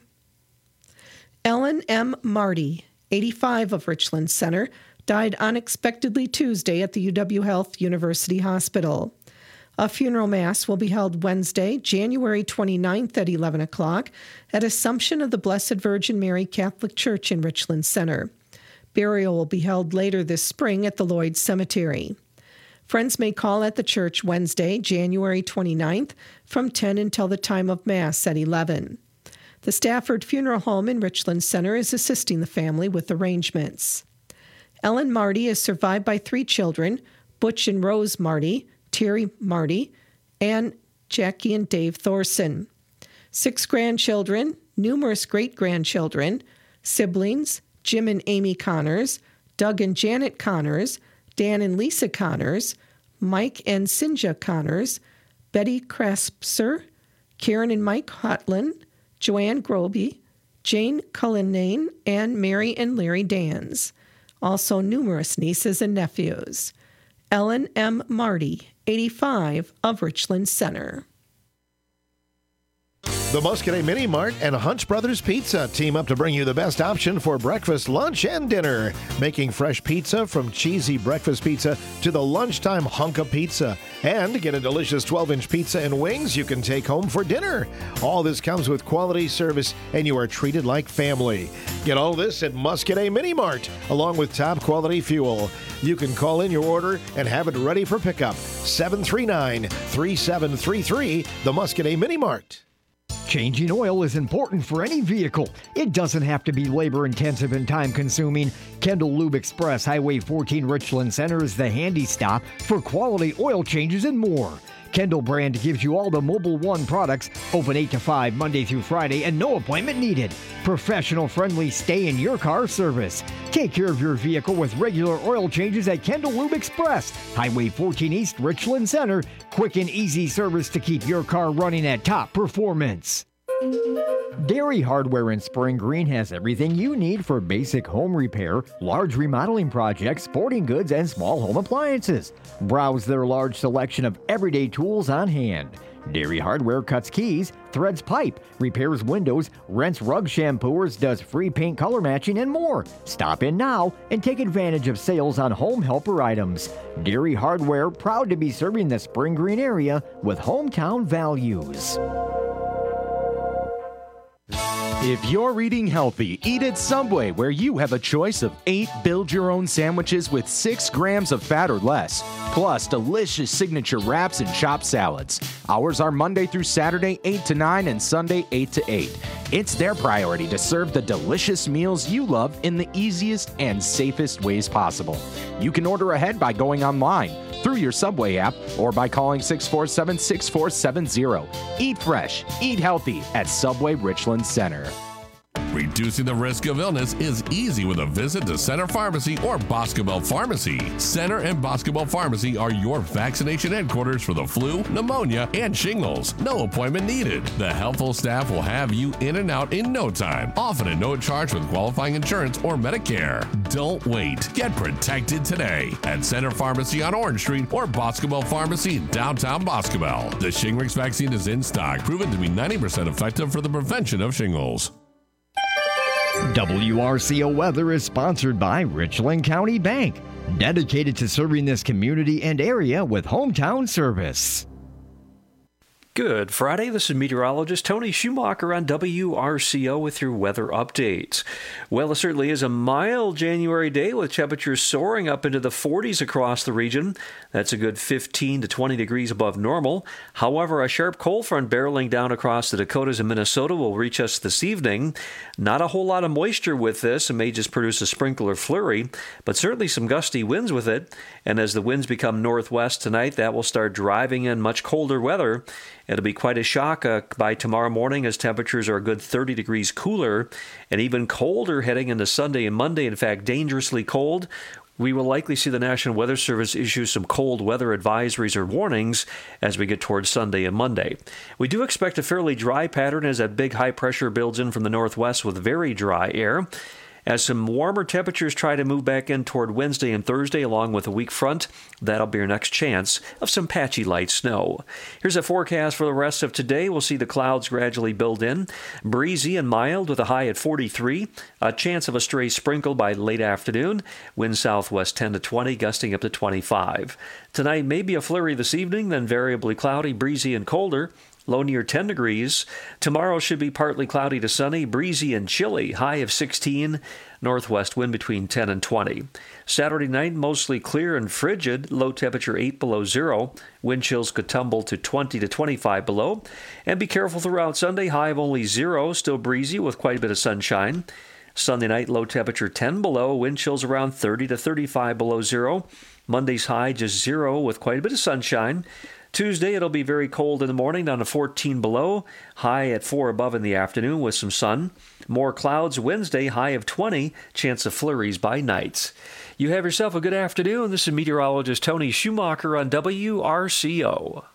Ellen M. Marty, eighty-five, of Richland Center, died unexpectedly Tuesday at the U W Health University Hospital. A funeral mass will be held Wednesday, January twenty-ninth at eleven o'clock at Assumption of the Blessed Virgin Mary Catholic Church in Richland Center. Burial will be held later this spring at the Lloyd Cemetery. Friends may call at the church Wednesday, January twenty-ninth from ten until the time of Mass at eleven. The Stafford Funeral Home in Richland Center is assisting the family with arrangements. Ellen Marty is survived by three children, Butch and Rose Marty, Terry Marty, and Jackie and Dave Thorson. Six grandchildren, numerous great-grandchildren, siblings, Jim and Amy Connors, Doug and Janet Connors, Dan and Lisa Connors, Mike and Sinja Connors, Betty Kraspser, Karen and Mike Hotland, Joanne Groby, Jane Cullinane, and Mary and Larry Dans. Also numerous nieces and nephews. Ellen M. Marty, eighty-five, of Richland Center. The Muscadet Mini Mart and Hunch Brothers Pizza team up to bring you the best option for breakfast, lunch, and dinner. Making fresh pizza from cheesy breakfast pizza to the lunchtime hunk of pizza. And get a delicious twelve-inch pizza and wings you can take home for dinner. All this comes with quality service, and you are treated like family. Get all this at Muscadet Mini Mart, along with top-quality fuel. You can call in your order and have it ready for pickup. seven three nine, three seven three three, the Muscadet Mini Mart. Changing oil is important for any vehicle. It doesn't have to be labor-intensive and time-consuming. Kendall Lube Express, Highway fourteen, Richland Center is the handy stop for quality oil changes and more. Kendall brand gives you all the Mobil One products, open eight to five Monday through Friday, and no appointment needed. Professional-friendly stay-in-your-car service. Take care of your vehicle with regular oil changes at Kendall Lube Express, Highway fourteen East, Richland Center. Quick and easy service to keep your car running at top performance. Dairy Hardware in Spring Green has everything you need for basic home repair, large remodeling projects, sporting goods, and small home appliances. Browse their large selection of everyday tools on hand. Dairy Hardware cuts keys, threads pipe, repairs windows, rents rug shampooers, does free paint color matching, and more. Stop in now and take advantage of sales on home helper items. Dairy Hardware, proud to be serving the Spring Green area with hometown values. If you're eating healthy, eat at Subway, where you have a choice of eight build-your-own sandwiches with six grams of fat or less, plus delicious signature wraps and chopped salads. Hours are Monday through Saturday, eight to nine, and Sunday, eight to eight. It's their priority to serve the delicious meals you love in the easiest and safest ways possible. You can order ahead by going online, through your Subway app, or by calling six four seven, six four seven zero. Eat fresh, eat healthy at Subway Richland Center. Reducing the risk of illness is easy with a visit to Center Pharmacy or Boscobel Pharmacy. Center and Boscobel Pharmacy are your vaccination headquarters for the flu, pneumonia, and shingles. No appointment needed. The helpful staff will have you in and out in no time, often at no charge with qualifying insurance or Medicare. Don't wait. Get protected today at Center Pharmacy on Orange Street or Boscobel Pharmacy in downtown Boscobel. The Shingrix vaccine is in stock, proven to be ninety percent effective for the prevention of shingles. W R C O Weather is sponsored by Richland County Bank, dedicated to serving this community and area with hometown service. Good Friday, this is meteorologist Tony Schumacher on W R C O with your weather updates. Well, it certainly is a mild January day with temperatures soaring up into the forties across the region. That's a good fifteen to twenty degrees above normal. However, a sharp cold front barreling down across the Dakotas and Minnesota will reach us this evening. Not a whole lot of moisture with this. It may just produce a sprinkle or flurry, but certainly some gusty winds with it. And as the winds become northwest tonight, that will start driving in much colder weather. It'll be quite a shock uh, by tomorrow morning as temperatures are a good thirty degrees cooler and even colder heading into Sunday and Monday. In fact, dangerously cold. We will likely see the National Weather Service issue some cold weather advisories or warnings as we get towards Sunday and Monday. We do expect a fairly dry pattern as that big high pressure builds in from the northwest with very dry air. As some warmer temperatures try to move back in toward Wednesday and Thursday along with a weak front, that'll be our next chance of some patchy light snow. Here's a forecast for the rest of today. We'll see the clouds gradually build in. Breezy and mild with a high at forty-three. A chance of a stray sprinkle by late afternoon. Wind southwest ten to twenty, gusting up to twenty-five. Tonight may be a flurry this evening, then variably cloudy, breezy, and colder. Low near ten degrees. Tomorrow should be partly cloudy to sunny, breezy and chilly, high of sixteen. Northwest wind between ten and twenty. Saturday night, mostly clear and frigid, low temperature eight below zero. Wind chills could tumble to twenty to twenty-five below. And be careful throughout Sunday, high of only zero, still breezy with quite a bit of sunshine. Sunday night, low temperature ten below, wind chills around thirty to thirty-five below zero. Monday's high just zero with quite a bit of sunshine. Tuesday, it'll be very cold in the morning, down to fourteen below, high at four above in the afternoon with some sun. More clouds Wednesday, high of twenty, chance of flurries by night. You have yourself a good afternoon. This is meteorologist Tony Schumacher on W R C O.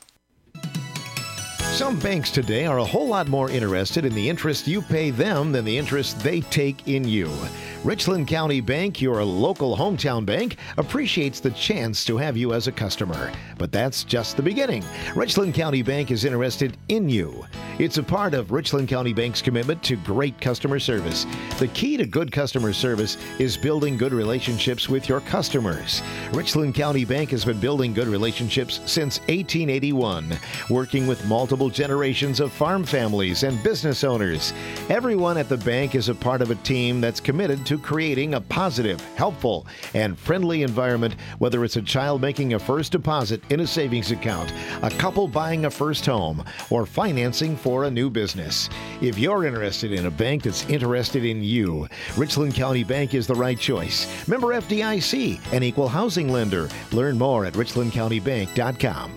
Some banks today are a whole lot more interested in the interest you pay them than the interest they take in you. Richland County Bank, your local hometown bank, appreciates the chance to have you as a customer. But that's just the beginning. Richland County Bank is interested in you. It's a part of Richland County Bank's commitment to great customer service. The key to good customer service is building good relationships with your customers. Richland County Bank has been building good relationships since eighteen eighty-one, working with multiple generations of farm families and business owners. Everyone at the bank is a part of a team that's committed to creating a positive, helpful, and friendly environment, whether it's a child making a first deposit in a savings account, a couple buying a first home, or financing for a new business. If you're interested in a bank that's interested in you, Richland County Bank is the right choice. Member F D I C, an equal housing lender. Learn more at richland county bank dot com.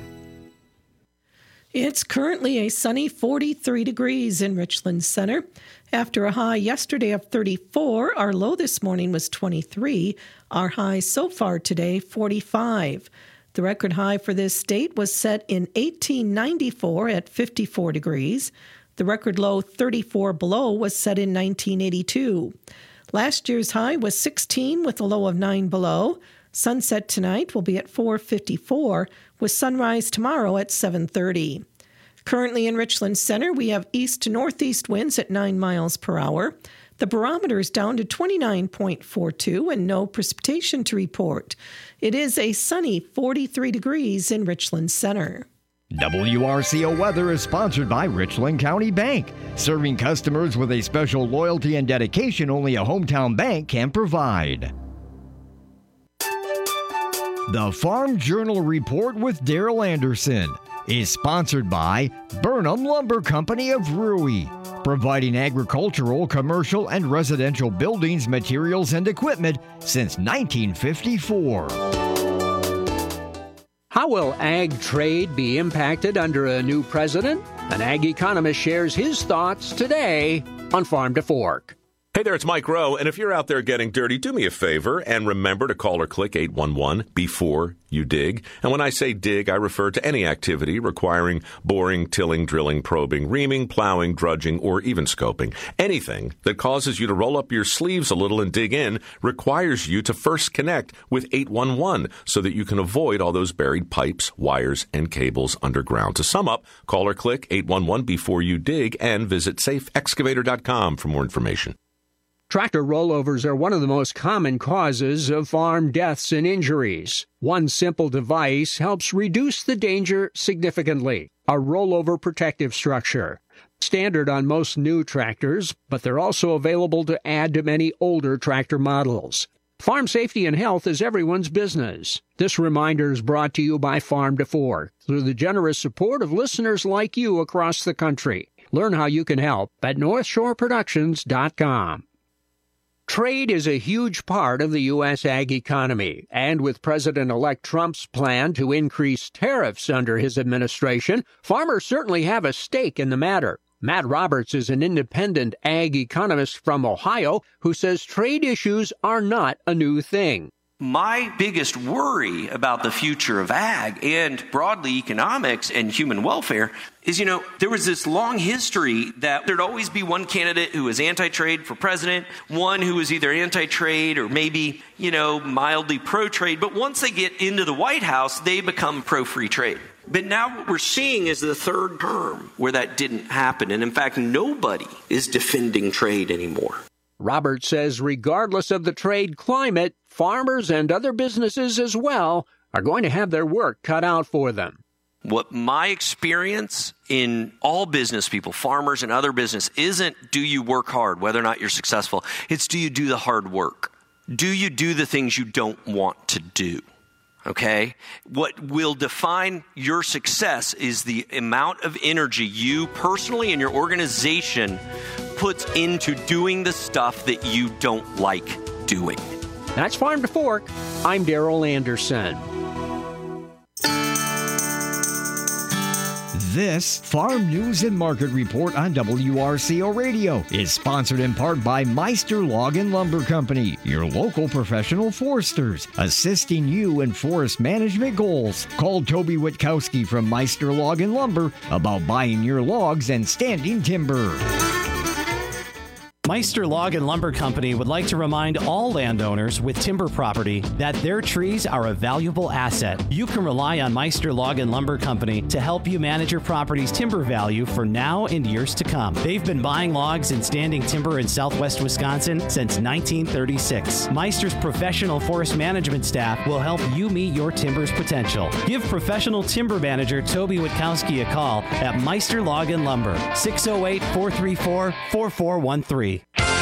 It's currently a sunny forty-three degrees in Richland Center. After a high yesterday of thirty-four, our low this morning was twenty-three. Our high so far today, forty-five. The record high for this state was set in eighteen ninety-four at fifty-four degrees. The record low, thirty-four below, was set in nineteen eighty-two. Last year's high was sixteen with a low of nine below. Sunset tonight will be at four fifty-four, with sunrise tomorrow at seven thirty. Currently in Richland Center, we have east to northeast winds at nine miles per hour. The barometer is down to twenty-nine point four two and no precipitation to report. It is a sunny forty-three degrees in Richland Center. W R C O Weather is sponsored by Richland County Bank, serving customers with a special loyalty and dedication only a hometown bank can provide. The Farm Journal Report with Daryl Anderson is sponsored by Burnham Lumber Company of Rui, providing agricultural, commercial, and residential buildings, materials, and equipment since nineteen fifty-four. How will ag trade be impacted under a new president? An ag economist shares his thoughts today on Farm to Fork. Hey there, it's Mike Rowe, and if you're out there getting dirty, do me a favor and remember to call or click eight one one before you dig. And when I say dig, I refer to any activity requiring boring, tilling, drilling, probing, reaming, plowing, drudging, or even scoping. Anything that causes you to roll up your sleeves a little and dig in requires you to first connect with eight one one so that you can avoid all those buried pipes, wires, and cables underground. To sum up, call or click eight one one before you dig and visit safe excavator dot com for more information. Tractor rollovers are one of the most common causes of farm deaths and injuries. One simple device helps reduce the danger significantly. A rollover protective structure. Standard on most new tractors, but they're also available to add to many older tractor models. Farm safety and health is everyone's business. This reminder is brought to you by Farm to Fork through the generous support of listeners like you across the country. Learn how you can help at north shore productions dot com. Trade is a huge part of the U S ag economy, and with President-elect Trump's plan to increase tariffs under his administration, farmers certainly have a stake in the matter. Matt Roberts is an independent ag economist from Ohio who says trade issues are not a new thing. My biggest worry about the future of ag and broadly economics and human welfare is, you know, there was this long history that there'd always be one candidate who was anti-trade for president, one who was either anti-trade or maybe, you know, mildly pro-trade. But once they get into the White House, they become pro-free trade. But now what we're seeing is the third term where that didn't happen. And in fact, nobody is defending trade anymore. Roberts says regardless of the trade climate, farmers and other businesses as well are going to have their work cut out for them. What my experience in all business people, farmers and other business, isn't do you work hard, whether or not you're successful. It's do you do the hard work? Do you do the things you don't want to do? Okay? What will define your success is the amount of energy you personally and your organization puts into doing the stuff that you don't like doing. That's Farm to Fork. I'm Daryl Anderson. This Farm News and Market Report on W R C O Radio is sponsored in part by Meister Log and Lumber Company, your local professional foresters, assisting you in forest management goals. Call Toby Witkowski from Meister Log and Lumber about buying your logs and standing timber. Meister Log and Lumber Company would like to remind all landowners with timber property that their trees are a valuable asset. You can rely on Meister Log and Lumber Company to help you manage your property's timber value for now and years to come. They've been buying logs and standing timber in southwest Wisconsin since nineteen thirty-six. Meister's professional forest management staff will help you meet your timber's potential. Give professional timber manager Toby Witkowski a call at Meister Log and Lumber, six oh eight, four three four, four four one three.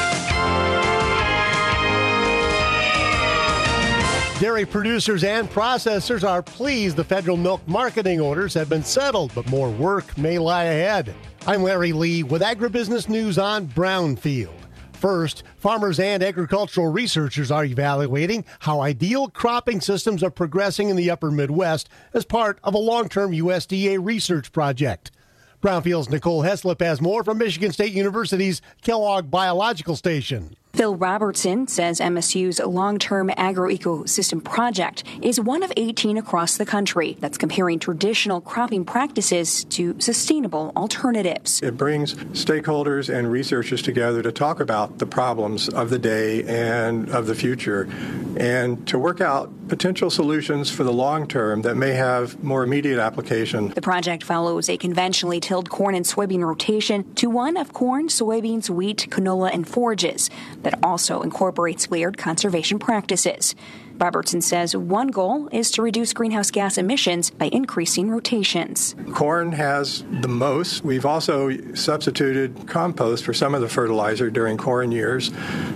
Dairy producers and processors are pleased the federal milk marketing orders have been settled, but more work may lie ahead. I'm Larry Lee with Agribusiness News on Brownfield. First, farmers and agricultural researchers are evaluating how ideal cropping systems are progressing in the upper Midwest as part of a long-term U S D A research project. Brownfield's Nicole Heslip has more from Michigan State University's Kellogg Biological Station. Phil Robertson says M S U's long-term agroecosystem project is one of eighteen across the country that's comparing traditional cropping practices to sustainable alternatives. It brings stakeholders and researchers together to talk about the problems of the day and of the future, and to work out potential solutions for the long term that may have more immediate application. The project follows a conventionally tilled corn and soybean rotation to one of corn, soybeans, wheat, canola, and forages that also incorporates layered conservation practices. Robertson says one goal is to reduce greenhouse gas emissions by increasing rotations. Corn has the most. We've also substituted compost for some of the fertilizer during corn years.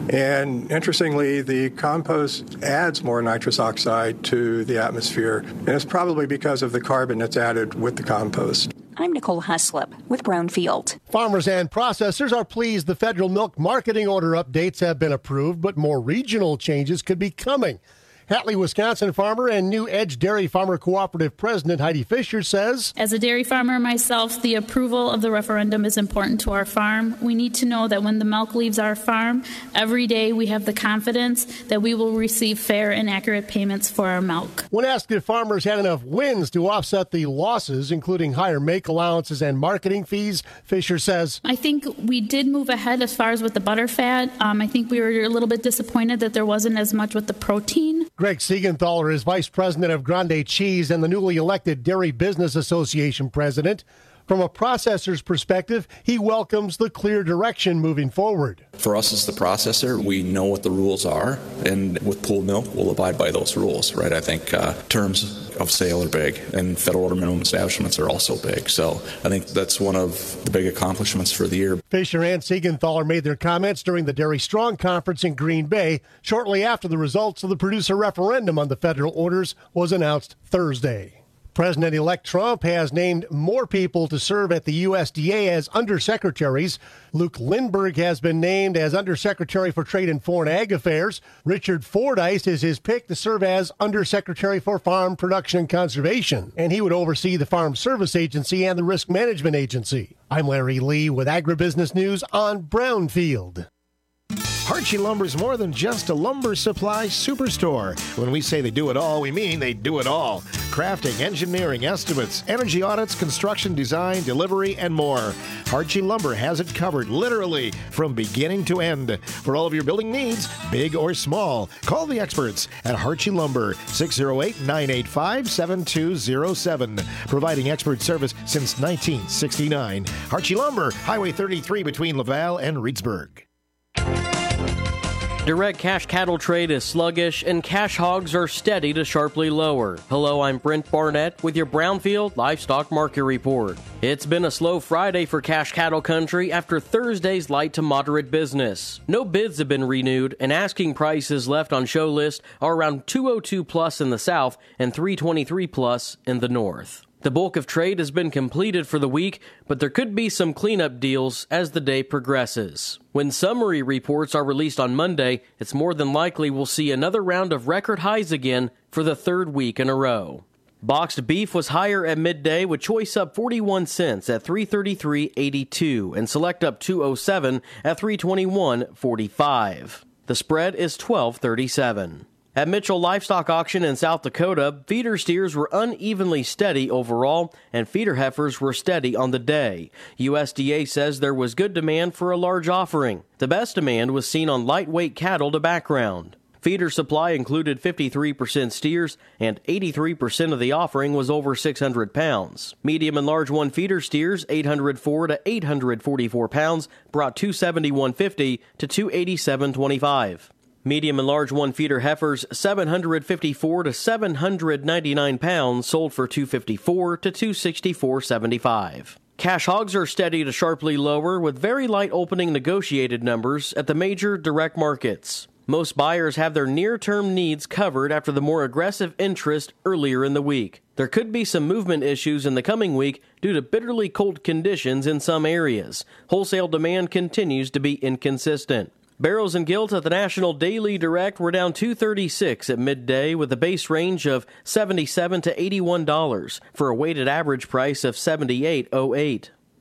And interestingly, the compost adds more nitrous oxide to the atmosphere. And it's probably because of the carbon that's added with the compost. I'm Nicole Heslop with Brownfield. Farmers and processors are pleased the federal milk marketing order updates have been approved, but more regional changes could be coming. Hatley, Wisconsin farmer and New Edge Dairy Farmer Cooperative President Heidi Fisher says, as a dairy farmer myself, the approval of the referendum is important to our farm. We need to know that when the milk leaves our farm, every day we have the confidence that we will receive fair and accurate payments for our milk. When asked if farmers had enough wins to offset the losses, including higher make allowances and marketing fees, Fisher says, I think we did move ahead as far as with the butterfat. Um, I think we were a little bit disappointed that there wasn't as much with the protein. Greg Siegenthaler is vice president of Grande Cheese and the newly elected Dairy Business Association president. From a processor's perspective, he welcomes the clear direction moving forward. For us as the processor, we know what the rules are, and with pooled milk, we'll abide by those rules, right? I think uh, terms of sale are big, and federal order minimum establishments are also big. So I think that's one of the big accomplishments for the year. Fisher and Siegenthaler made their comments during the Dairy Strong Conference in Green Bay shortly after the results of the producer referendum on the federal orders was announced Thursday. President-elect Trump has named more people to serve at the U S D A as undersecretaries. Luke Lindbergh has been named as Undersecretary for Trade and Foreign Ag Affairs. Richard Fordyce is his pick to serve as Undersecretary for Farm Production and Conservation, and he would oversee the Farm Service Agency and the Risk Management Agency. I'm Larry Lee with Agribusiness News on Brownfield. Harchie Lumber is more than just a lumber supply superstore. When we say they do it all, we mean they do it all. Crafting, engineering, estimates, energy audits, construction design, delivery, and more. Harchie Lumber has it covered, literally, from beginning to end. For all of your building needs, big or small, call the experts at Harchie Lumber, six oh eight, nine eight five, seven two oh seven. Providing expert service since nineteen sixty-nine. Harchie Lumber, Highway thirty-three between Laval and Reedsburg. Direct cash cattle trade is sluggish, and cash hogs are steady to sharply lower. Hello, I'm Brent Barnett with your Brownfield Livestock Market Report. It's been a slow Friday for cash cattle country after Thursday's light to moderate business. No bids have been renewed, and asking prices left on show list are around two oh two plus in the south and three twenty-three plus in the north. The bulk of trade has been completed for the week, but there could be some cleanup deals as the day progresses. When summary reports are released on Monday, it's more than likely we'll see another round of record highs again for the third week in a row. Boxed beef was higher at midday, with choice up forty-one cents at three thirty-three eighty-two and select up two oh seven at three twenty-one forty-five. The spread is twelve thirty-seven. At Mitchell Livestock Auction in South Dakota, feeder steers were unevenly steady overall, and feeder heifers were steady on the day. U S D A says there was good demand for a large offering. The best demand was seen on lightweight cattle to background. Feeder supply included fifty-three percent steers, and eighty-three percent of the offering was over six hundred pounds. Medium and large one feeder steers, eight hundred four to eight hundred forty-four pounds, brought two seventy-one fifty to two eighty-seven twenty-five. Medium and large one feeder heifers, seven hundred fifty-four to seven hundred ninety-nine pounds, sold for two fifty-four to two sixty-four seventy-five. Cash hogs are steady to sharply lower, with very light opening negotiated numbers at the major direct markets. Most buyers have their near-term needs covered after the more aggressive interest earlier in the week. There could be some movement issues in the coming week due to bitterly cold conditions in some areas. Wholesale demand continues to be inconsistent. Barrels and gilt at the National Daily Direct were down two thirty-six at midday, with a base range of seventy-seven to eighty-one dollars for a weighted average price of seventy-eight oh eight.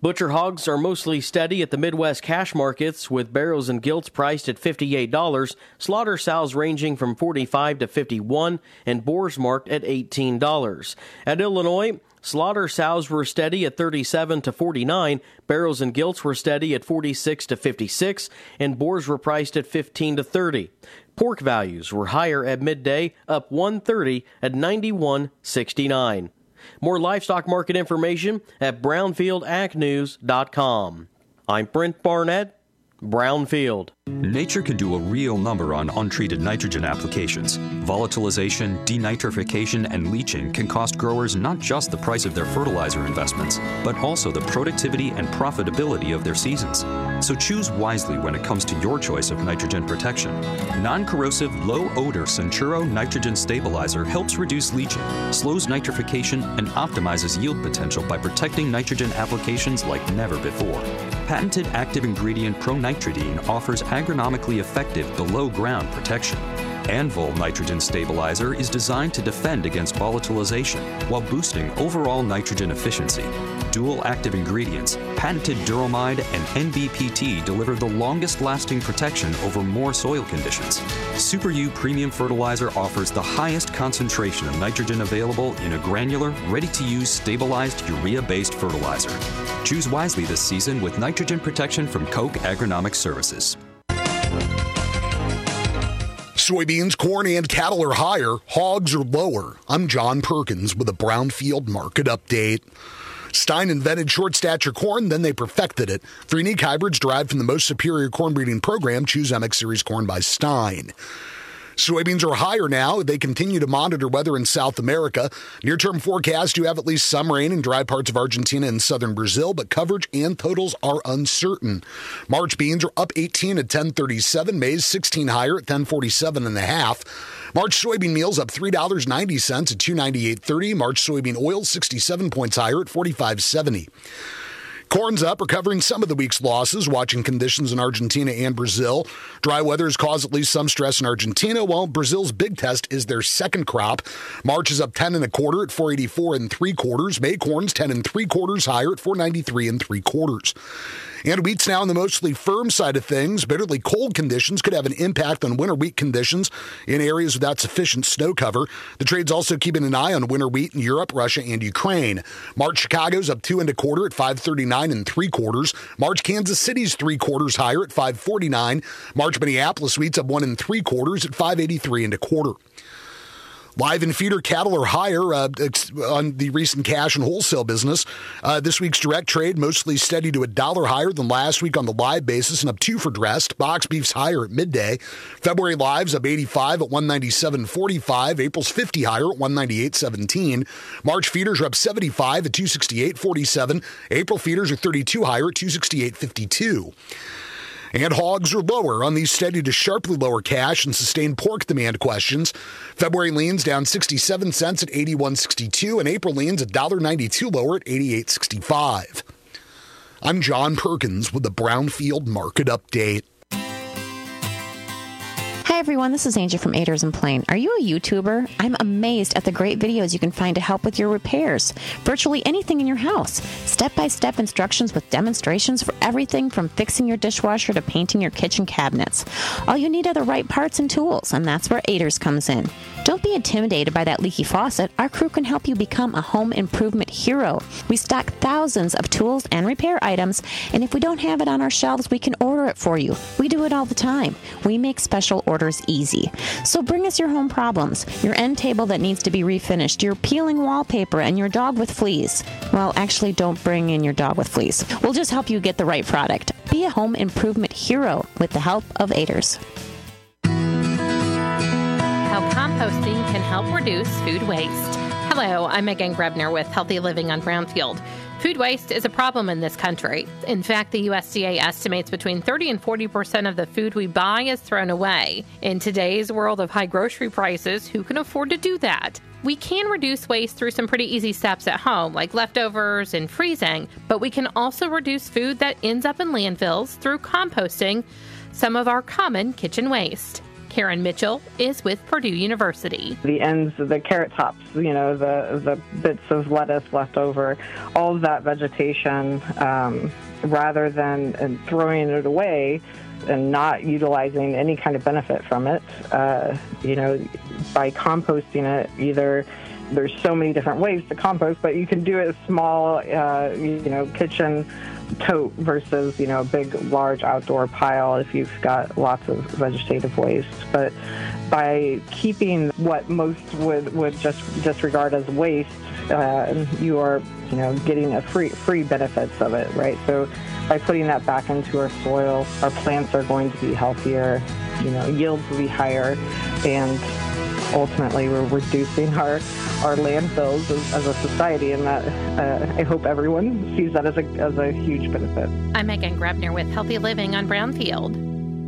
Butcher hogs are mostly steady at the Midwest cash markets, with barrels and gilts priced at fifty-eight dollars, slaughter sows ranging from forty-five dollars to fifty-one dollars, and boars marked at eighteen dollars. At Illinois, slaughter sows were steady at thirty-seven dollars to forty-nine dollars, barrels and gilts were steady at forty-six dollars to fifty-six dollars, and boars were priced at fifteen dollars to thirty dollars. Pork values were higher at midday, up one dollar thirty cents at ninety-one sixty-nine. More livestock market information at brownfield ag news dot com. I'm Brent Barnett, Brownfield. Nature can do a real number on untreated nitrogen applications. Volatilization, denitrification, and leaching can cost growers not just the price of their fertilizer investments, but also the productivity and profitability of their seasons. So choose wisely when it comes to your choice of nitrogen protection. Non-corrosive, low-odor Centuro Nitrogen Stabilizer helps reduce leaching, slows nitrification, and optimizes yield potential by protecting nitrogen applications like never before. Patented active ingredient pronitridine offers agronomically effective below-ground protection. Anvil Nitrogen Stabilizer is designed to defend against volatilization while boosting overall nitrogen efficiency. Dual active ingredients, patented Duromide and N B P T deliver the longest-lasting protection over more soil conditions. Super U Premium Fertilizer offers the highest concentration of nitrogen available in a granular, ready-to-use, stabilized urea-based fertilizer. Choose wisely this season with nitrogen protection from Koch Agronomic Services. Soybeans, corn, and cattle are higher. Hogs are lower. I'm John Perkins with a Brownfield Market Update. Stein invented short stature corn, then they perfected it. Three unique hybrids derived from the most superior corn breeding program. Choose M X Series corn by Stein. Soybeans are higher now. They continue to monitor weather in South America. Near-term forecasts do have at least some rain in dry parts of Argentina and southern Brazil, but coverage and totals are uncertain. March beans are up eighteen at ten thirty-seven. Maize sixteen higher at ten forty-seven and a half. March soybean meals up three dollars and ninety cents at two ninety-eight thirty. March soybean oil sixty-seven points higher at forty-five seventy. Corn's up, recovering some of the week's losses, watching conditions in Argentina and Brazil. Dry weather has caused at least some stress in Argentina, while Brazil's big test is their second crop. March is up ten and a quarter at four eighty-four and three quarters. May corn's ten and three quarters higher at four ninety-three and three quarters. And wheat's now on the mostly firm side of things. Bitterly cold conditions could have an impact on winter wheat conditions in areas without sufficient snow cover. The trade's also keeping an eye on winter wheat in Europe, Russia, and Ukraine. March Chicago's up two and a quarter at five thirty-nine and three quarters. March Kansas City's three quarters higher at five forty-nine. March Minneapolis wheat's up one and three quarters at five eighty-three and a quarter. Live and feeder cattle are higher uh, on the recent cash and wholesale business. Uh, this week's direct trade mostly steady to a dollar higher than last week on the live basis and up two for dressed. Box beef's higher at midday. February lives up eighty-five at one ninety-seven forty-five. April's fifty higher at one ninety-eight seventeen. March feeders are up seventy-five at two sixty-eight forty-seven. April feeders are thirty-two higher at two sixty-eight fifty-two. And hogs are lower on these steady to sharply lower cash and sustained pork demand questions. February leans down sixty-seven cents at eighty-one sixty-two, and April leans one dollar ninety-two lower at eighty-eight sixty-five. I'm John Perkins with the Brownfield Market Update. Hi everyone, this is Angie from Aders and Plain. Are you a YouTuber? I'm amazed at the great videos you can find to help with your repairs. Virtually anything in your house. Step-by-step instructions with demonstrations for everything from fixing your dishwasher to painting your kitchen cabinets. All you need are the right parts and tools, and that's where Aders comes in. Don't be intimidated by that leaky faucet. Our crew can help you become a home improvement hero. We stock thousands of tools and repair items, and if we don't have it on our shelves, we can order it for you. We do it all the time. We make special orders easy. So bring us your home problems, your end table that needs to be refinished, your peeling wallpaper, and your dog with fleas. Well, actually, don't bring in your dog with fleas. We'll just help you get the right product. Be a home improvement hero with the help of Aders. How composting can help reduce food waste. Hello, I'm Megan Grebner with Healthy Living on Brownfield. Food waste is a problem in this country. In fact, the U S D A estimates between thirty and forty percent of the food we buy is thrown away. In today's world of high grocery prices, who can afford to do that? We can reduce waste through some pretty easy steps at home, like leftovers and freezing, but we can also reduce food that ends up in landfills through composting some of our common kitchen waste. Karen Mitchell is with Purdue University. The ends, the carrot tops, you know, the, the bits of lettuce left over, all of that vegetation, um, rather than uh, throwing it away and not utilizing any kind of benefit from it, uh, you know, by composting it, either there's so many different ways to compost, but you can do it small, uh, you know, kitchen tote versus, you know, a big, large outdoor pile if you've got lots of vegetative waste. But by keeping what most would, would just disregard as waste, uh, you are, you know, getting a free free benefits of it, right? So by putting that back into our soil, our plants are going to be healthier, you know, yields will be higher, and ultimately we're reducing our, our landfills as, as a society, and that uh, I hope everyone sees that as a, as a huge benefit. I'm Megan Grebner with Healthy Living on Brownfield.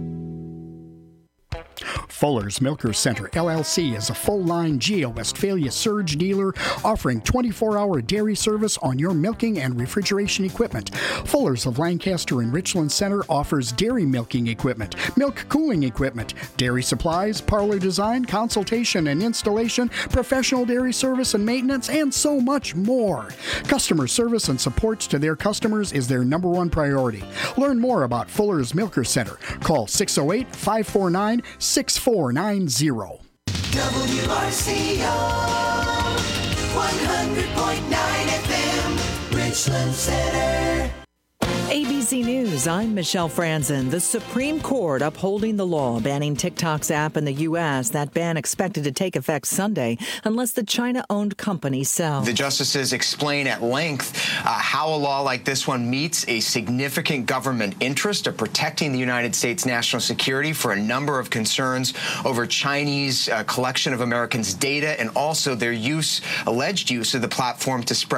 Fuller's Milker Center, L L C, is a full-line Geo Westphalia surge dealer offering twenty-four hour dairy service on your milking and refrigeration equipment. Fuller's of Lancaster and Richland Center offers dairy milking equipment, milk cooling equipment, dairy supplies, parlor design, consultation and installation, professional dairy service and maintenance, and so much more. Customer service and support to their customers is their number one priority. Learn more about Fuller's Milker Center. Call six oh eight, five four nine, six four nine zero. W R C O one hundred point nine F M, Richland Center. A B C News, I'm Michelle Franzen. The Supreme Court upholding the law banning TikTok's app in the U S. That ban expected to take effect Sunday unless the China-owned company sells. The justices explain at length uh, how a law like this one meets a significant government interest of protecting the United States national security for a number of concerns over Chinese uh, collection of Americans' data and also their use, alleged use of the platform to spread